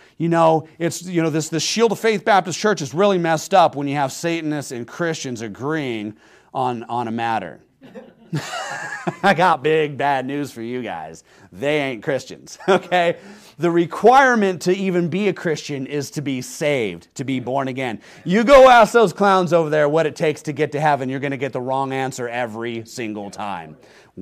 this Shield of Faith Baptist Church is really messed up when you have Satanists and Christians agreeing on a matter. I got big bad news for you guys. They ain't Christians, okay? The requirement to even be a Christian is to be saved, to be born again. You go ask those clowns over there what it takes to get to heaven, you're going to get the wrong answer every single time.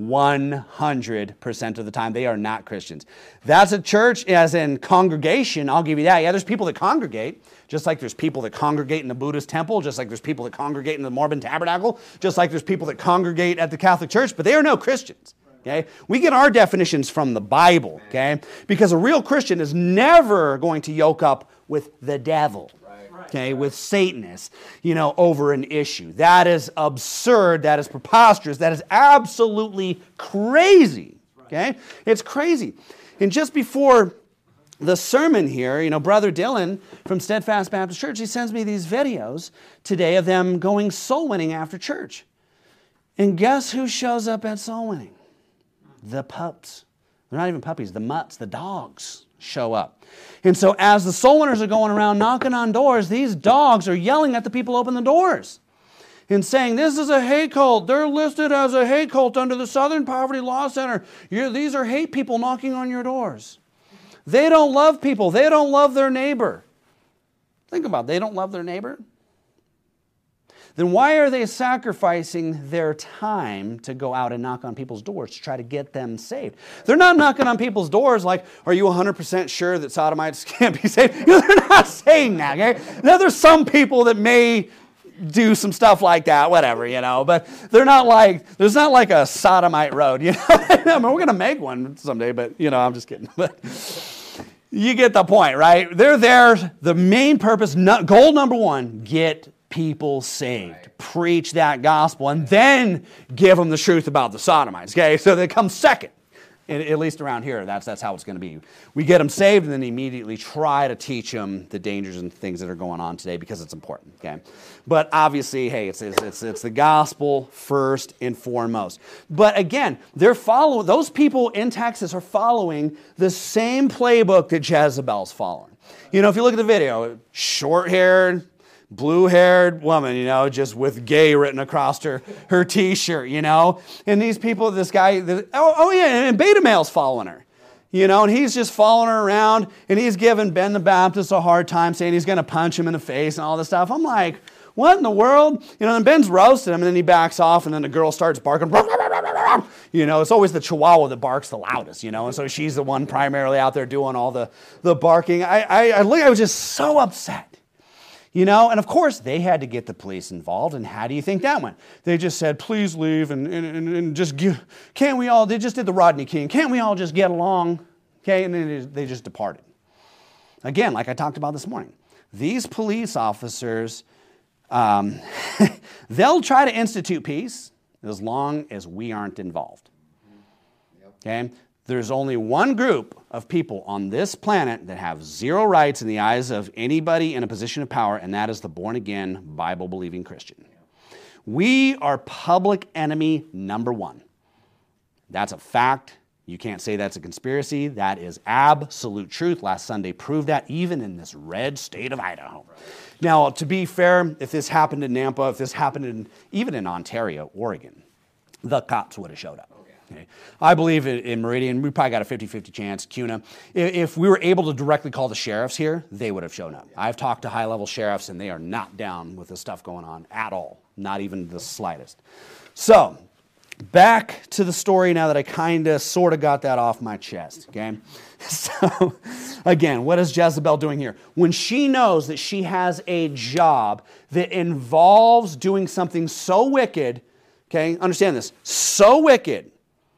100% of the time. They are not Christians. That's a church, as in congregation, I'll give you that. Yeah, there's people that congregate, just like there's people that congregate in the Buddhist temple, just like there's people that congregate in the Mormon tabernacle, just like there's people that congregate at the Catholic Church, but they are no Christians. Okay? We get our definitions from the Bible, okay? Because a real Christian is never going to yoke up with the devil. Okay, with Satanists, over an issue. That is absurd. That is preposterous. That is absolutely crazy. Okay, it's crazy. And just before the sermon here, Brother Dylan from Steadfast Baptist Church, he sends me these videos today of them going soul winning after church. And guess who shows up at soul winning? The pups. They're not even puppies. The mutts, the dogs show up. And so as the soul winners are going around knocking on doors, these dogs are yelling at the people open the doors and saying, this is a hate cult. They're listed as a hate cult under the Southern Poverty Law Center. These are hate people knocking on your doors. They don't love people. They don't love their neighbor. Think about it. They don't love their neighbor. Then why are they sacrificing their time to go out and knock on people's doors to try to get them saved? They're not knocking on people's doors like, are you 100% sure that sodomites can't be saved? They're not saying that, okay? Now, there's some people that may do some stuff like that, whatever, but there's not like a sodomite road, I mean, we're going to make one someday, but, I'm just kidding. But you get the point, right? They're there, the main purpose, goal number one, get people saved. Right. Preach that gospel, and then give them the truth about the sodomites, okay? So they come second. At least around here, that's how it's going to be. We get them saved and then immediately try to teach them the dangers and things that are going on today because it's important, okay? But obviously, hey, it's the gospel first and foremost. But again, those people in Texas are following the same playbook that Jezebel's following. If you look at the video, short-haired, blue-haired woman, just with gay written across her T-shirt, And these people, this guy, and Beta Male's following her, and he's just following her around, and he's giving Ben the Baptist a hard time, saying he's going to punch him in the face and all this stuff. I'm like, what in the world? And Ben's roasting him, and then he backs off, and then the girl starts barking. It's always the Chihuahua that barks the loudest, and so she's the one primarily out there doing all the barking. I was just so upset. And of course, they had to get the police involved, and how do you think that went? They just said, please leave, and just can't we all, they just did the Rodney King, can't we all just get along? Okay, and then they just departed. Again, like I talked about this morning, these police officers, they'll try to institute peace as long as we aren't involved. Okay? There's only one group of people on this planet that have zero rights in the eyes of anybody in a position of power, and that is the born-again, Bible-believing Christian. We are public enemy number one. That's a fact. You can't say that's a conspiracy. That is absolute truth. Last Sunday proved that, even in this red state of Idaho. Now, to be fair, if this happened in Nampa, if this happened even in Ontario, Oregon, the cops would have showed up. Okay. I believe in Meridian, we probably got a 50-50 chance. CUNA, if we were able to directly call the sheriffs here, they would have shown up. I've talked to high-level sheriffs, and they are not down with the stuff going on at all, not even the slightest. So, back to the story now that I kind of, sort of got that off my chest, okay? So, again, what is Jezebel doing here? When she knows that she has a job that involves doing something so wicked, okay, understand this, so wicked,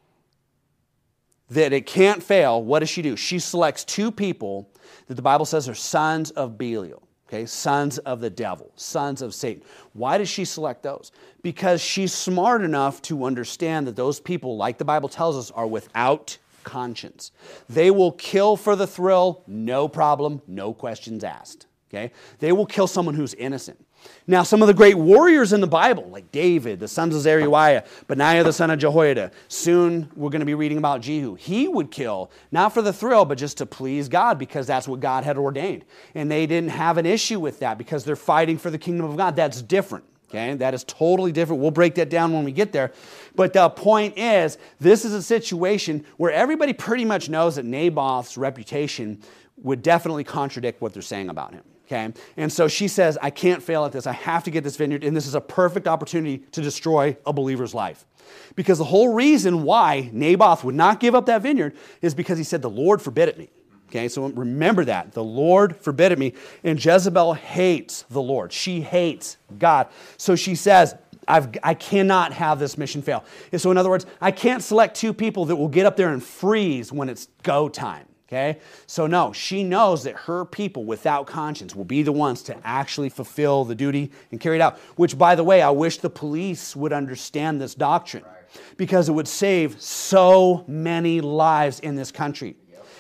that it can't fail, what does she do? She selects two people that the Bible says are sons of Belial, okay? Sons of the devil, sons of Satan. Why does she select those? Because she's smart enough to understand that those people, like the Bible tells us, are without conscience. They will kill for the thrill, no problem, no questions asked, okay? They will kill someone who's innocent. Now, some of the great warriors in the Bible, like David, the sons of Zeruiah, Benaiah, the son of Jehoiada. Soon, we're going to be reading about Jehu. He would kill, not for the thrill, but just to please God, because that's what God had ordained. And they didn't have an issue with that, because they're fighting for the kingdom of God. That's different, okay? That is totally different. We'll break that down when we get there. But the point is, this is a situation where everybody pretty much knows that Naboth's reputation would definitely contradict what they're saying about him. Okay? And so she says, I can't fail at this. I have to get this vineyard, and this is a perfect opportunity to destroy a believer's life. Because the whole reason why Naboth would not give up that vineyard is because he said, the Lord forbid it me. Okay, so remember that. The Lord forbid it me. And Jezebel hates the Lord. She hates God. So she says, I cannot have this mission fail. And so in other words, I can't select two people that will get up there and freeze when it's go time. Okay? So no, she knows that her people without conscience will be the ones to actually fulfill the duty and carry it out. Which, by the way, I wish the police would understand this doctrine, because it would save so many lives in this country.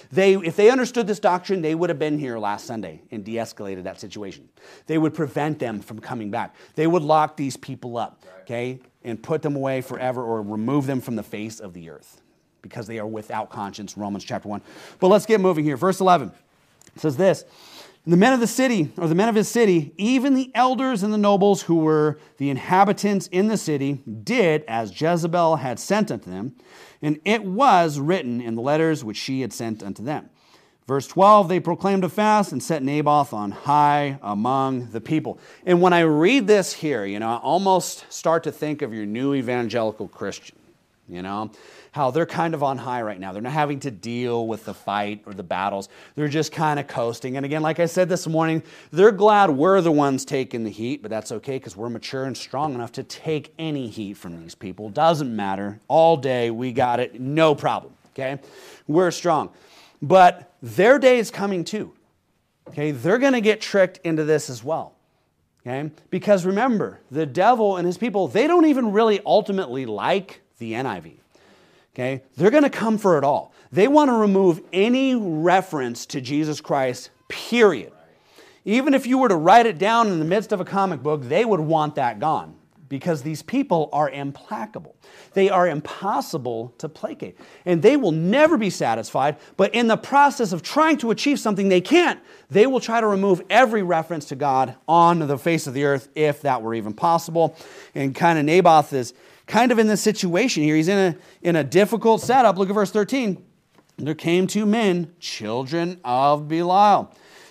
If they understood this doctrine, they would have been here last Sunday and de-escalated that situation. They would prevent them from coming back. They would lock these people up, okay, and put them away forever, or remove them from the face of the earth, because they are without conscience, Romans chapter 1. But let's get moving here. Verse 11 says this, the men of the city, or the men of his city, even the elders and the nobles who were the inhabitants in the city, did as Jezebel had sent unto them, and it was written in the letters which she had sent unto them. Verse 12, they proclaimed a fast and set Naboth on high among the people. And when I read this here, I almost start to think of your new evangelical Christian. how they're kind of on high right now. They're not having to deal with the fight or the battles. They're just kind of coasting. And again, like I said this morning, they're glad we're the ones taking the heat, but that's okay because we're mature and strong enough to take any heat from these people. Doesn't matter. All day, we got it. No problem. Okay? We're strong. But their day is coming too. Okay? They're going to get tricked into this as well. Okay? Because remember, the devil and his people, they don't even really ultimately like the NIV. Okay? They're going to come for it all. They want to remove any reference to Jesus Christ, period. Even if you were to write it down in the midst of a comic book, they would want that gone because these people are implacable. They are impossible to placate. And they will never be satisfied, but in the process of trying to achieve something they can't, they will try to remove every reference to God on the face of the earth if that were even possible. And kind of Naboth is kind of in this situation here. He's in a difficult setup. Look at verse 13. There came 2 men, children of Belial,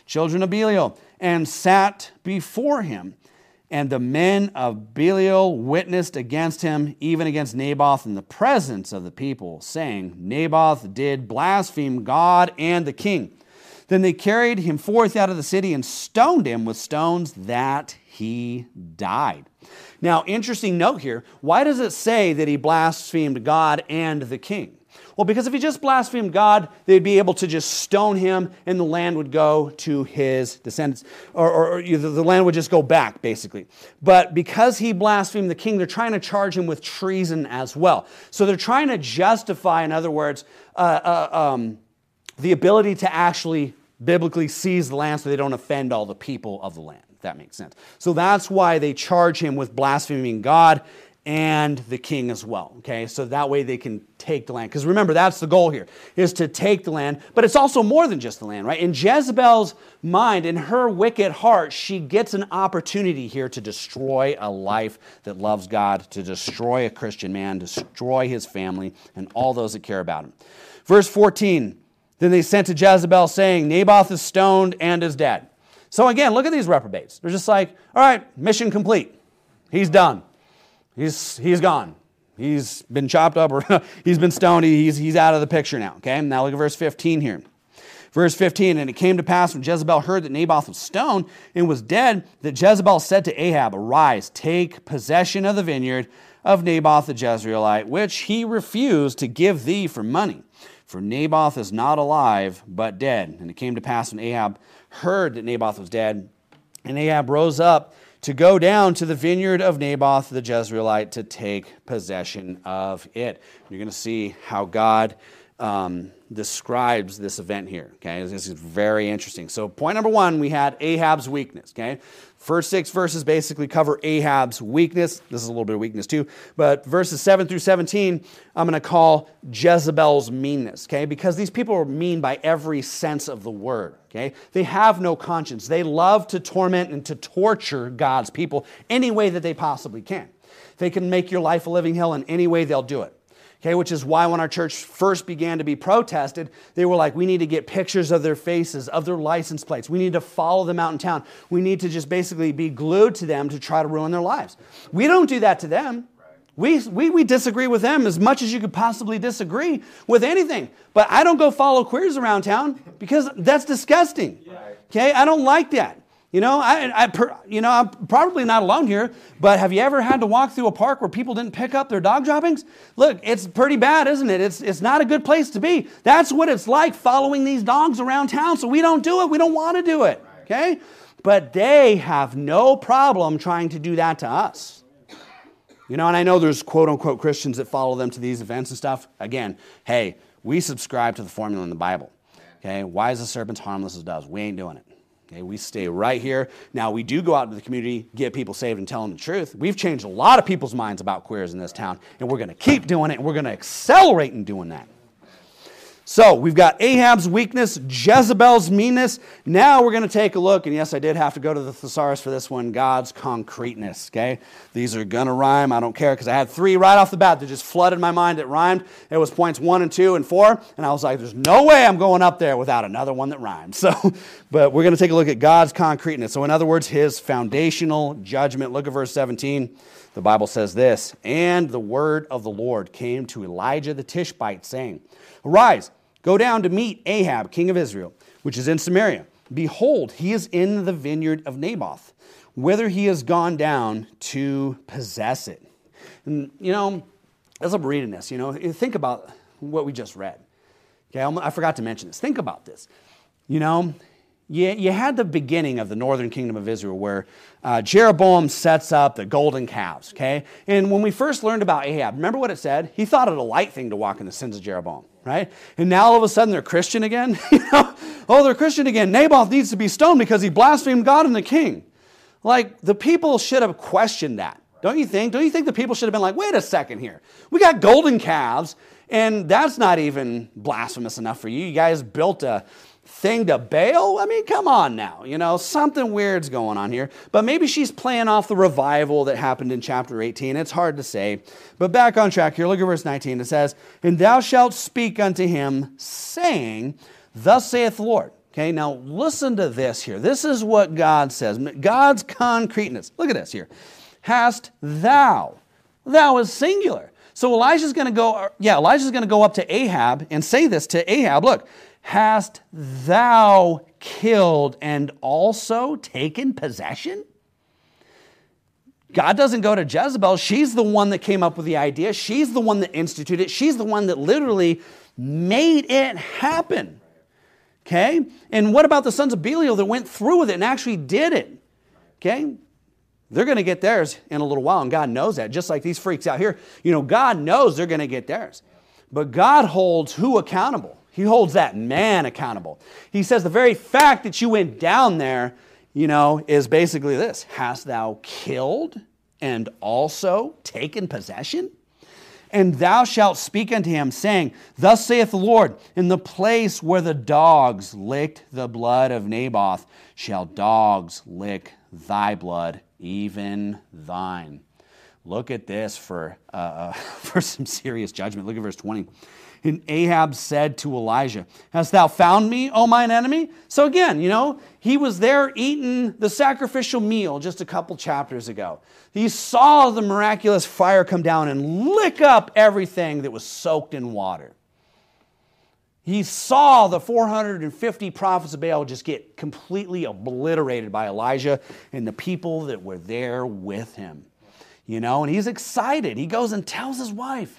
and sat before him. And the men of Belial witnessed against him, even against Naboth, in the presence of the people, saying, Naboth did blaspheme God and the king. Then they carried him forth out of the city and stoned him with stones that he died. Now, interesting note here. Why does it say that he blasphemed God and the king? Well, because if he just blasphemed God, they'd be able to just stone him and the land would go to his descendants, or the land would just go back, basically. But because he blasphemed the king, they're trying to charge him with treason as well. So they're trying to justify, in other words, the ability to actually biblically seize the land so they don't offend all the people of the land, if that makes sense. So that's why they charge him with blaspheming God and the king as well, okay? So that way they can take the land. Because remember, that's the goal here, is to take the land. But it's also more than just the land, right? In Jezebel's mind, in her wicked heart, she gets an opportunity here to destroy a life that loves God, to destroy a Christian man, destroy his family, and all those that care about him. Verse 14, then they sent to Jezebel saying, Naboth is stoned and is dead. So again, look at these reprobates. They're just like, all right, mission complete. He's done. He's gone. He's been chopped up or he's been stoned. He's out of the picture now. Okay, now look at verse 15 here. Verse 15, and it came to pass when Jezebel heard that Naboth was stoned and was dead, that Jezebel said to Ahab, Arise, take possession of the vineyard of Naboth the Jezreelite, which he refused to give thee for money. For Naboth is not alive, but dead. And it came to pass when Ahab heard that Naboth was dead, and Ahab rose up to go down to the vineyard of Naboth the Jezreelite to take possession of it. You're going to see how God describes this event here. Okay, this is very interesting. So point number 1, we had Ahab's weakness. Okay, first 6 verses basically cover Ahab's weakness. This is a little bit of weakness too, but verses 7 through 17, I'm going to call Jezebel's meanness. Okay, because these people are mean by every sense of the word. Okay, they have no conscience. They love to torment and to torture God's people any way that they possibly can. If they can make your life a living hell in any way, they'll do it. Okay, which is why when our church first began to be protested, they were like, we need to get pictures of their faces, of their license plates. We need to follow them out in town. We need to just basically be glued to them to try to ruin their lives. We don't do that to them. We disagree with them as much as you could possibly disagree with anything. But I don't go follow queers around town because that's disgusting. Okay, I don't like that. You know, I'm probably not alone here, but have you ever had to walk through a park where people didn't pick up their dog droppings? Look, it's pretty bad, isn't it? It's not a good place to be. That's what it's like following these dogs around town, so we don't do it. We don't want to do it, okay? But they have no problem trying to do that to us. You know, and I know there's quote-unquote Christians that follow them to these events and stuff. Again, hey, we subscribe to the formula in the Bible, okay? Wise as serpents, harmless as doves. We ain't doing it. Okay, we stay right here. Now, we do go out into the community, get people saved, and tell them the truth. We've changed a lot of people's minds about queers in this town, and we're going to keep doing it, and we're going to accelerate in doing that. So we've got Ahab's weakness, Jezebel's meanness. Now we're going to take a look, and yes, I did have to go to the thesaurus for this one, God's concreteness, okay? These are going to rhyme. I don't care because I had 3 right off the bat that just flooded my mind that rhymed. It was points 1 and 2 and 4, and I was like, there's no way I'm going up there without another one that rhymes. So, but we're going to take a look at God's concreteness. So in other words, his foundational judgment. Look at verse 17. The Bible says this, and the word of the Lord came to Elijah the Tishbite, saying, Arise, go down to meet Ahab, king of Israel, which is in Samaria. Behold, he is in the vineyard of Naboth, whither he has gone down to possess it. And, as I'm reading this, think about what we just read. Okay, I forgot to mention this. Think about this. You had the beginning of the northern kingdom of Israel where Jeroboam sets up the golden calves, okay? And when we first learned about Ahab, remember what it said? He thought it a light thing to walk in the sins of Jeroboam, right? And now all of a sudden they're Christian again? Oh, they're Christian again. Naboth needs to be stoned because he blasphemed God and the king. Like, the people should have questioned that, don't you think? Don't you think the people should have been like, wait a second here. We got golden calves, and that's not even blasphemous enough for you. You guys built a thing to Baal? I mean, come on now. Something weird's going on here. But maybe she's playing off the revival that happened in chapter 18. It's hard to say. But back on track here, look at verse 19. It says, And thou shalt speak unto him, saying, Thus saith the Lord. Okay, now listen to this here. This is what God says. God's concreteness. Look at this here. Hast thou. Thou is singular. So Elijah's going to go up to Ahab and say this to Ahab. Look. Hast thou killed and also taken possession? God doesn't go to Jezebel. She's the one that came up with the idea. She's the one that instituted it. She's the one that literally made it happen. Okay? And what about the sons of Belial that went through with it and actually did it? Okay? They're going to get theirs in a little while, and God knows that. Just like these freaks out here. God knows they're going to get theirs. But God holds who accountable? He holds that man accountable. He says the very fact that you went down there, is basically this. Hast thou killed and also taken possession? And thou shalt speak unto him, saying, Thus saith the Lord, in the place where the dogs licked the blood of Naboth, shall dogs lick thy blood, even thine. Look at this for some serious judgment. Look at verse 20. And Ahab said to Elijah, Hast thou found me, O mine enemy? So again, he was there eating the sacrificial meal just a couple chapters ago. He saw the miraculous fire come down and lick up everything that was soaked in water. He saw the 450 prophets of Baal just get completely obliterated by Elijah and the people that were there with him. And he's excited. He goes and tells his wife,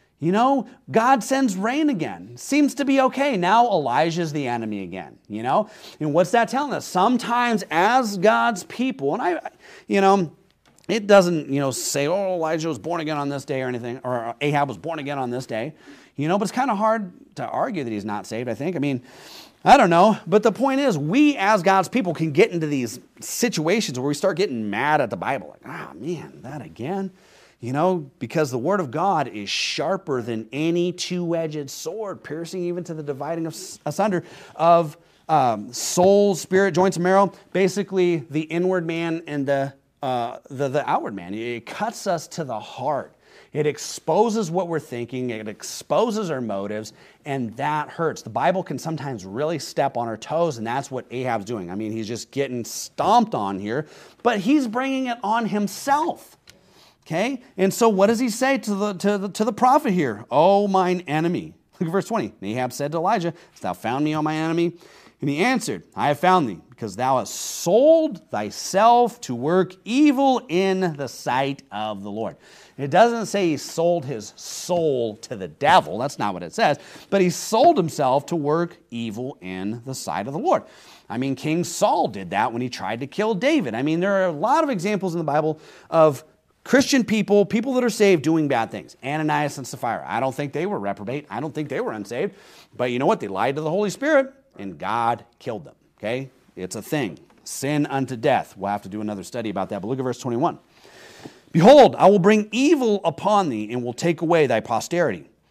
God sends rain again. Seems to be okay. Now Elijah's the enemy again, And what's that telling us? Sometimes as God's people, and it doesn't, say, oh, Elijah was born again on this day or anything, or Ahab was born again on this day, but it's kind of hard to argue that he's not saved, I think. I mean, I don't know. But the point is, we as God's people can get into these situations where we start getting mad at the Bible. Like, man, that again? Because the Word of God is sharper than any two-edged sword, piercing even to the dividing asunder of soul, spirit, joints, and marrow. Basically, the inward man and the outward man. It cuts us to the heart. It exposes what we're thinking. It exposes our motives, and that hurts. The Bible can sometimes really step on our toes, and that's what Ahab's doing. I mean, he's just getting stomped on here, but he's bringing it on himself. Okay? And so what does he say to the prophet here? Oh, mine enemy. Look at verse 20. And Ahab said to Elijah, Hast thou found me, O my enemy? And he answered, I have found thee, because thou hast sold thyself to work evil in the sight of the Lord. It doesn't say he sold his soul to the devil. That's not what it says. But he sold himself to work evil in the sight of the Lord. I mean, King Saul did that when he tried to kill David. I mean, there are a lot of examples in the Bible of Christian people that are saved, doing bad things. Ananias and Sapphira. I don't think they were reprobate. I don't think they were unsaved. But you know what? They lied to the Holy Spirit, and God killed them. Okay? It's a thing. Sin unto death. We'll have to do another study about that. But look at verse 21. Behold, I will bring evil upon thee, and will take away thy posterity.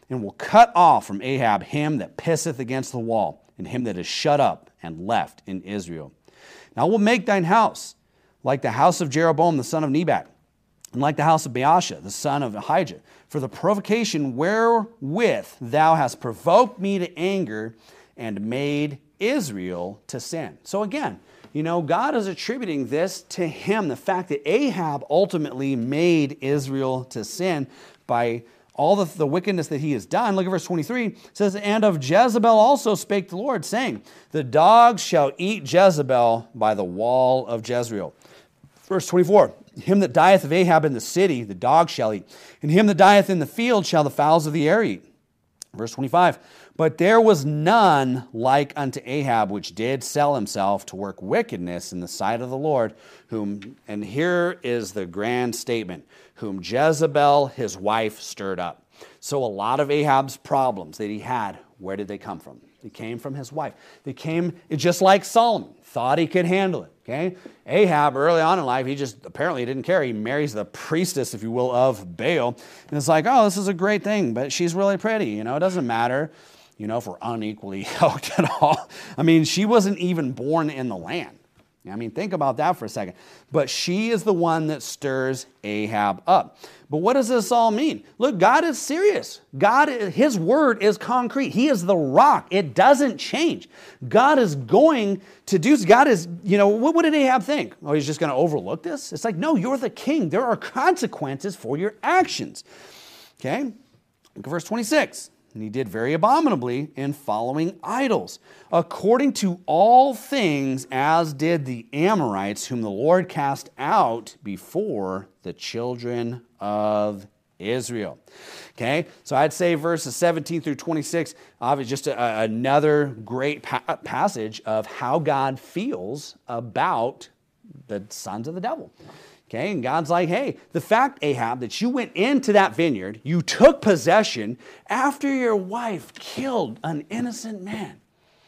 and will cut off from Ahab him that pisseth against the wall, and him that is shut up and left in Israel. And I will make thine house like the house of Jeroboam the son of Nebat, and like the house of Baasha the son of Ahijah, for the provocation wherewith thou hast provoked me to anger, and made Israel to sin. So again, God is attributing this to him, the fact that Ahab ultimately made Israel to sin by all the wickedness that he has done. Look at verse 23. It says, and of Jezebel also spake the Lord, saying, the dogs shall eat Jezebel by the wall of Jezreel. Verse 24, him that dieth of Ahab in the city, the dogs shall eat, and him that dieth in the field shall the fowls of the air eat. Verse 25, but there was none like unto Ahab, which did sell himself to work wickedness in the sight of the Lord, whom, and here is the grand statement, whom Jezebel, his wife, stirred up. So a lot of Ahab's problems that he had, where did they come from? They came from his wife. They came just like Solomon, thought he could handle it. Okay? Ahab, early on in life, he just apparently didn't care. He marries the priestess, if you will, of Baal. And it's like, oh, this is a great thing, but she's really pretty. It doesn't matter, if we're unequally yoked at all. I mean, she wasn't even born in the land. Think about that for a second. But she is the one that stirs Ahab up. But what does this all mean? Look, God is serious. His word is concrete. He is the rock. It doesn't change. God is going to do, God is, what did Ahab think? Oh, he's just going to overlook this? It's like, no, you're the king. There are consequences for your actions. Okay? Look at verse 26. And he did very abominably in following idols, according to all things as did the Amorites, whom the Lord cast out before the children of Israel. Okay, so I'd say verses 17 through 26, obviously just another great passage of how God feels about the sons of the devil. Okay, and God's like, hey, the fact, Ahab, that you went into that vineyard, you took possession after your wife killed an innocent man,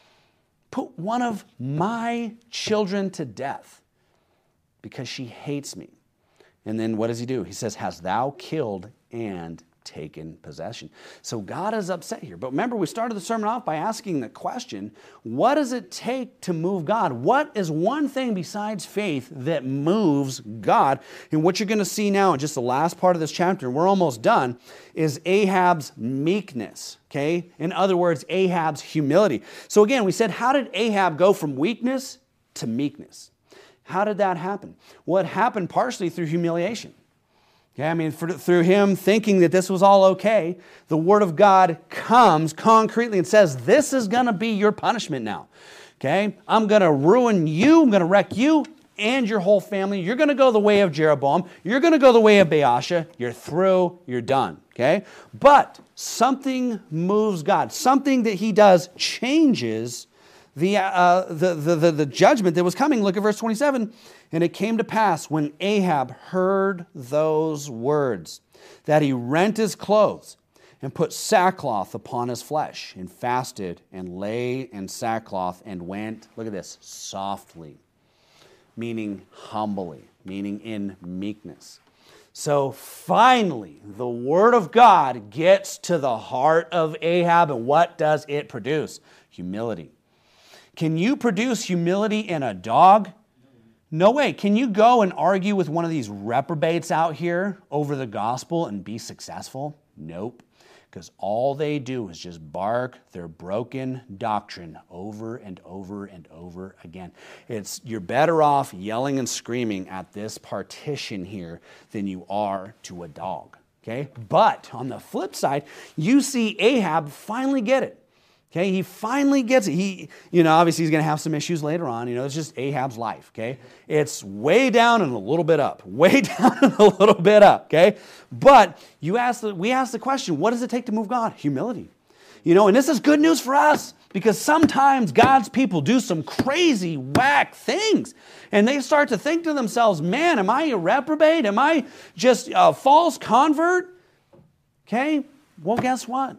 put one of my children to death because she hates me. And then what does he do? He says, hast thou killed and taken possession? So God is upset here. But remember, we started the sermon off by asking the question, what does it take to move God? What is one thing besides faith that moves God? And what you're going to see now in just the last part of this chapter, and we're almost done, is Ahab's meekness. Okay? In other words, Ahab's humility. So again, we said, how did Ahab go from weakness to meekness? How did that happen? Well, it happened partially through humiliation. Okay, through him thinking that this was all okay, the Word of God comes concretely and says, this is going to be your punishment now. Okay, I'm going to ruin you, I'm going to wreck you and your whole family. You're going to go the way of Jeroboam. You're going to go the way of Baasha. You're through, you're done. Okay, but something moves God. Something that he does changes the judgment that was coming. Look at verse 27. And it came to pass when Ahab heard those words that he rent his clothes and put sackcloth upon his flesh and fasted and lay in sackcloth and went, look at this, softly, meaning humbly, meaning in meekness. So finally, the Word of God gets to the heart of Ahab, and what does it produce? Humility. Can you produce humility in a dog? No way. Can you go and argue with one of these reprobates out here over the gospel and be successful? Nope. Because all they do is just bark their broken doctrine over and over and over again. You're better off yelling and screaming at this partition here than you are to a dog. Okay? But on the flip side, you see Ahab finally get it. Okay, he finally gets it. Obviously he's going to have some issues later on. It's just Ahab's life, okay? It's way down and a little bit up. Way down and a little bit up, okay? But we ask the question, what does it take to move God? Humility. And this is good news for us because sometimes God's people do some crazy, whack things. And they start to think to themselves, man, am I a reprobate? Am I just a false convert? Okay, well, guess what?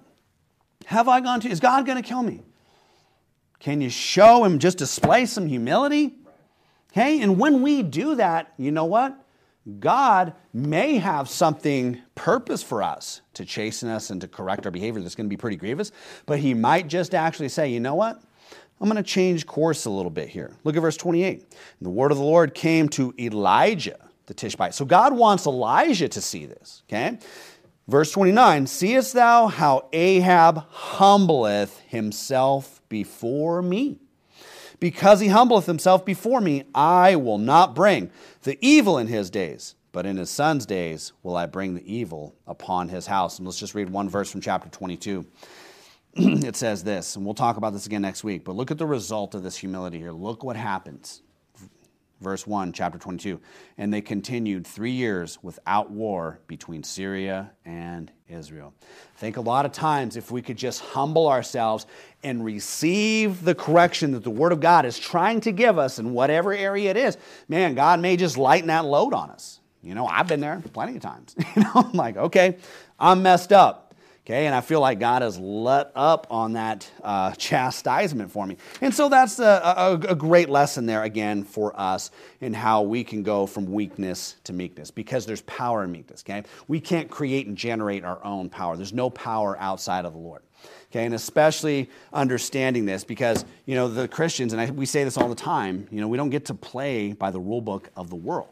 Is God going to kill me? Can you show him, just display some humility? Okay, and when we do that, you know what? God may have something purpose for us to chasten us and to correct our behavior that's going to be pretty grievous, but he might just actually say, you know what? I'm going to change course a little bit here. Look at verse 28. And the word of the Lord came to Elijah the Tishbite. So God wants Elijah to see this, okay? Verse 29, seest thou how Ahab humbleth himself before me? Because he humbleth himself before me, I will not bring the evil in his days, but in his son's days will I bring the evil upon his house. And let's just read one verse from chapter 22. It says this, and we'll talk about this again next week, but look at the result of this humility here. Look what happens. Verse 1, chapter 22. And they continued 3 years without war between Syria and Israel. I think a lot of times if we could just humble ourselves and receive the correction that the Word of God is trying to give us in whatever area it is, man, God may just lighten that load on us. You know, I've been there plenty of times. I'm like, okay, I'm messed up. Okay, and I feel like God has let up on that chastisement for me. And so that's a great lesson there, again, for us in how we can go from weakness to meekness, because there's power in meekness, okay? We can't create and generate our own power. There's no power outside of the Lord. Okay, and especially understanding this because, you know, the Christians, and we say this all the time, you know, we don't get to play by the rule book of the world.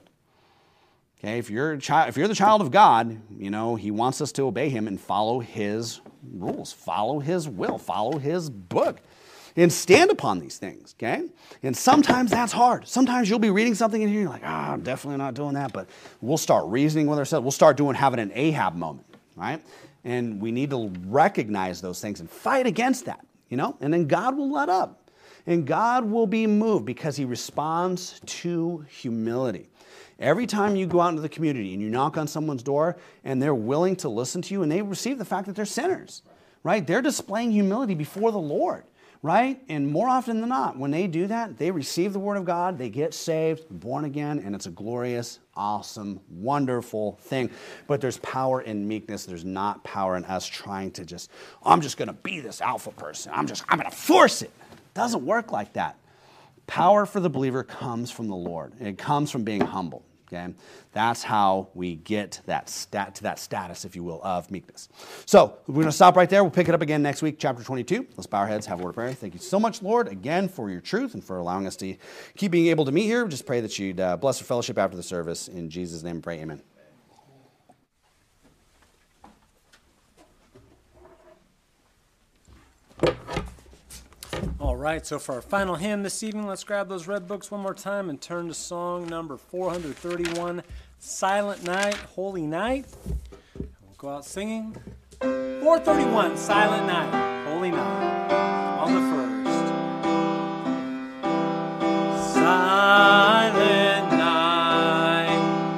Okay, if you're the child of God, you know, he wants us to obey him and follow his rules, follow his will, follow his book, and stand upon these things, okay? And sometimes that's hard. Sometimes you'll be reading something in here, and you're like, I'm definitely not doing that, but we'll start reasoning with ourselves. We'll start having an Ahab moment, right? And we need to recognize those things and fight against that, you know? And then God will let up, and God will be moved because he responds to humility. Every time you go out into the community and you knock on someone's door and they're willing to listen to you and they receive the fact that they're sinners, right? They're displaying humility before the Lord, right? And more often than not, when they do that, they receive the Word of God, they get saved, born again, and it's a glorious, awesome, wonderful thing. But there's power in meekness. There's not power in us trying to I'm just going to be this alpha person. I'm going to force it. It doesn't work like that. Power for the believer comes from the Lord. It comes from being humble. Okay? That's how we get to that status, if you will, of meekness. So we're going to stop right there. We'll pick it up again next week, chapter 22. Let's bow our heads, have a word of prayer. Thank you so much, Lord, again, for your truth and for allowing us to keep being able to meet here. We just pray that you'd bless our fellowship after the service. In Jesus' name we pray, amen. All right, so for our final hymn this evening, let's grab those red books one more time and turn to song number 431, Silent Night, Holy Night. We'll go out singing. 431, Silent Night, Holy Night, on the first. Silent night,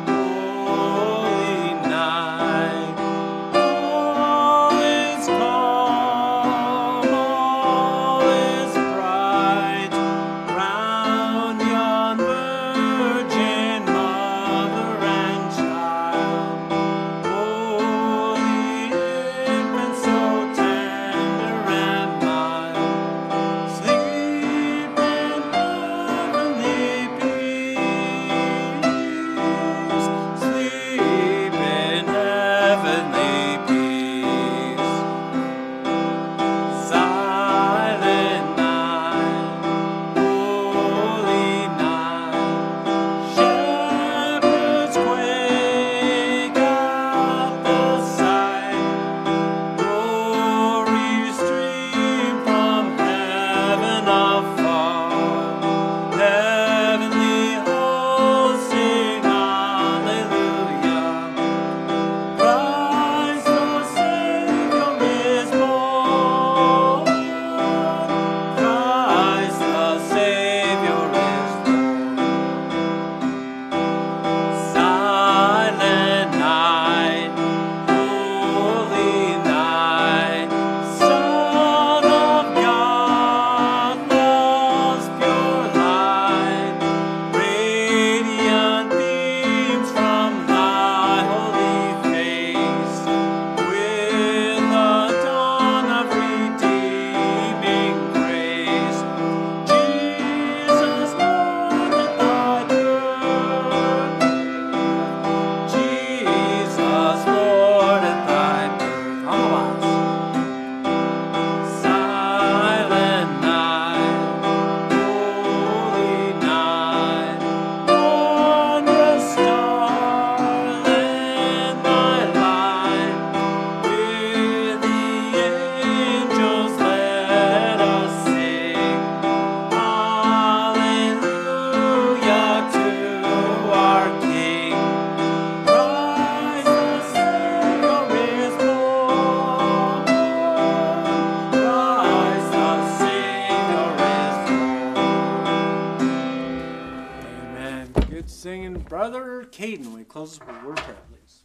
holy night, all is calm, all is bright, round yon virgin mother and child, holy infant so tender and mild. Brother Caden, will you close us with a word of prayer, please?